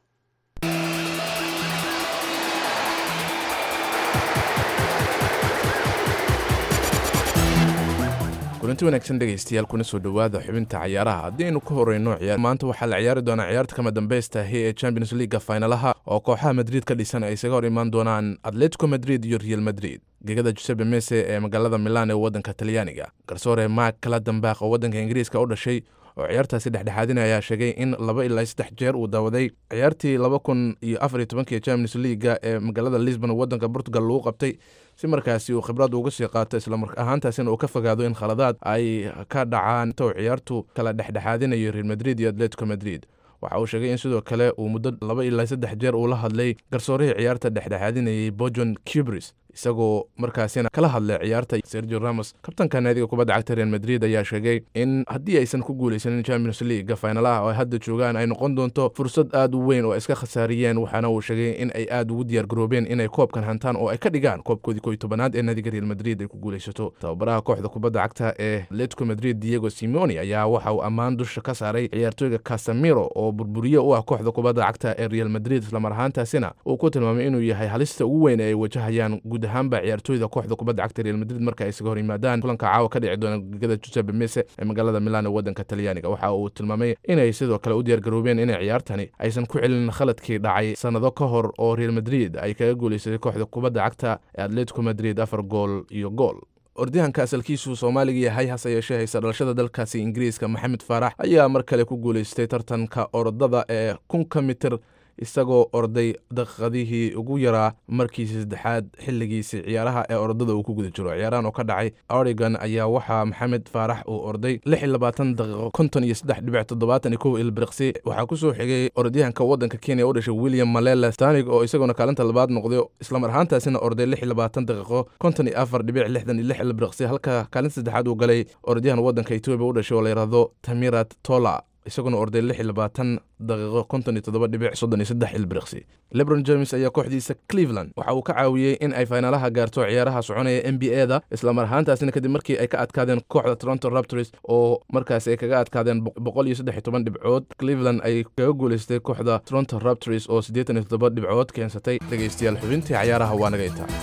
kulanti wanaagsan dhegaystayaal kuna soo dhowaada xubinta cayaaraha haddii aynu ka horeyno maanta waxaa la ciyaari doonaa ciyaarta kama dambaystahi ee champions leaga finalaha oo kooxaha madrid ka dhisan ay isaga hor imaan doonaan atletico madrid iyo real madrid gegada giuseppe mese ee magaalada milan ee waddanka talyaaniga garsoore mark kala dambaaq oo waddanka ingiriiska u dhashay oo ciyaartaasi dhexdhexaadina ayaa sheegay in laba ilaa saddex jeer uu daawaday ciyaartii laba kun iyo afar iyo tobankii champions leaga ee magaalada lisbon waddanka portugal lagu qabtay si markaasi uu khibrad uga sii qaato islamar ahaantaasina uu ka fogaado in khaladaad ay ka dhacaan tow ciyaartu kala dhexdhexaadinayo real madrid iyo atletico madrid waxa uu sheegay in sidoo kale uu muddo laba ilaa saddex jeer uu la hadlay garsoorihii ciyaarta dhexdhexaadinayay bojon cubris isagoo markaasina kala hadlay ciyaarta sergio ramos kabtanka naadiga kubadda cagta real madrid ayaa sheegay in haddii aysan ku guulaysanin champions leaga finalaha oo ay hadda joogaan ay noqon doonto fursad aad u weyn oo iska khasaariyeen waxaana uu sheegay in ay aad ugu diyaar garoobeen inay koobkan hantaan oo ay ka dhigaan koobkoodii koy tobanaad ee naadiga real madrid ay ku guulaysato tababaraha kooxda kubadda cagta ee atletico madrid diego simoni ayaa waxa uu ammaan dusha ka saaray ciyaartooyga casamiro oo burburiye u ah kooxda kubadda cagta ee real madrid islamar ahaantaasina uu ku tilmaamay inuu yahay halista ugu weyn ee ay wajahayaan ahaanba ciyaartooyda kooxda kubadda cagta Real Madrid marka ay isaga hor yimaadaan kulanka caawa ka dhici doona gegada Giuseppe Meazza ee magaalada Milan ee waddanka Talyaaniga waxa uu tilmaamay inay sidoo kale u diyaar garoobeen inay ciyaartani aysan ku celin khaladkii dhacay sanado ka hor oo Real Madrid ay kaga guuleysatay kooxda kubadda cagta ee Atletico Madrid afar gool iyo gool. Ordihanka asalkiisu Soomaaliga yahay hase yeeshee haysa dhalashada dalkaasi Ingiriiska Maxamed Faarax ayaa mar kale ku guuleystay tartanka orodada ee kunka mitir isagoo orday daqiiqadihii ugu yaraa markiisa saddexaad xilligiisii ciyaaraha ee orodada uu ku guda jiro ciyaarahan oo ka dhacay Oregon ayaa waxaa Maxamed Faarax uu orday lix iyo labaatan daqiiqo konton iyo saddex dhibic toddobaatan iyo kow ilbiriqsi waxaa ku soo xigay orodyahanka waddanka Kenya u dhashay William Malele Stanig oo isaguna kaalinta labaad noqday isla mar ahaantaasina orday lix iyo labaatan daqiiqo konton iyo afar dhibic lixdan iyo lix ilbiriqsi halka kaalinta saddexaad uu galay orodyahan waddanka Ethiopia u dhashay oo la yiraahdo Tamirat Tola isaguna orday lix iyo labaatan daqiiqo konton iyo toddoba dhibic soddon iyo saddex ilbiriqsi. LeBron James ayaa kooxdiisa Cleveland waxa uu ka caawiyey in ay finaalaha gaarto ciyaaraha soconaya N B A-da isla mar ahaantaasina kadib markii ay ka adkaadeen kooxda Toronto Raptors oo markaas ay kaga adkaadeen boqol iyo saddex iyo toban dhibcood. Cleveland ay kaga guuleystay kooxda Toronto Raptors oo siddeetan iyo toddoba dhibcood keensatay. Dhageystayaal xubintii ciyaaraha waa naga intaa.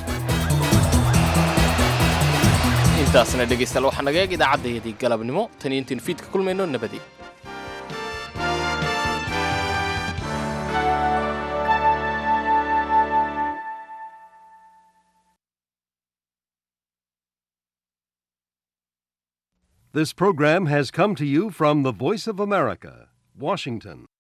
intaasna dhegeystayaal waxaa naga eeg idaacaddayadii galabnimo tan iyo intiin fiidka kulmayno nabadi. This program has come to you from the Voice of America, Washington.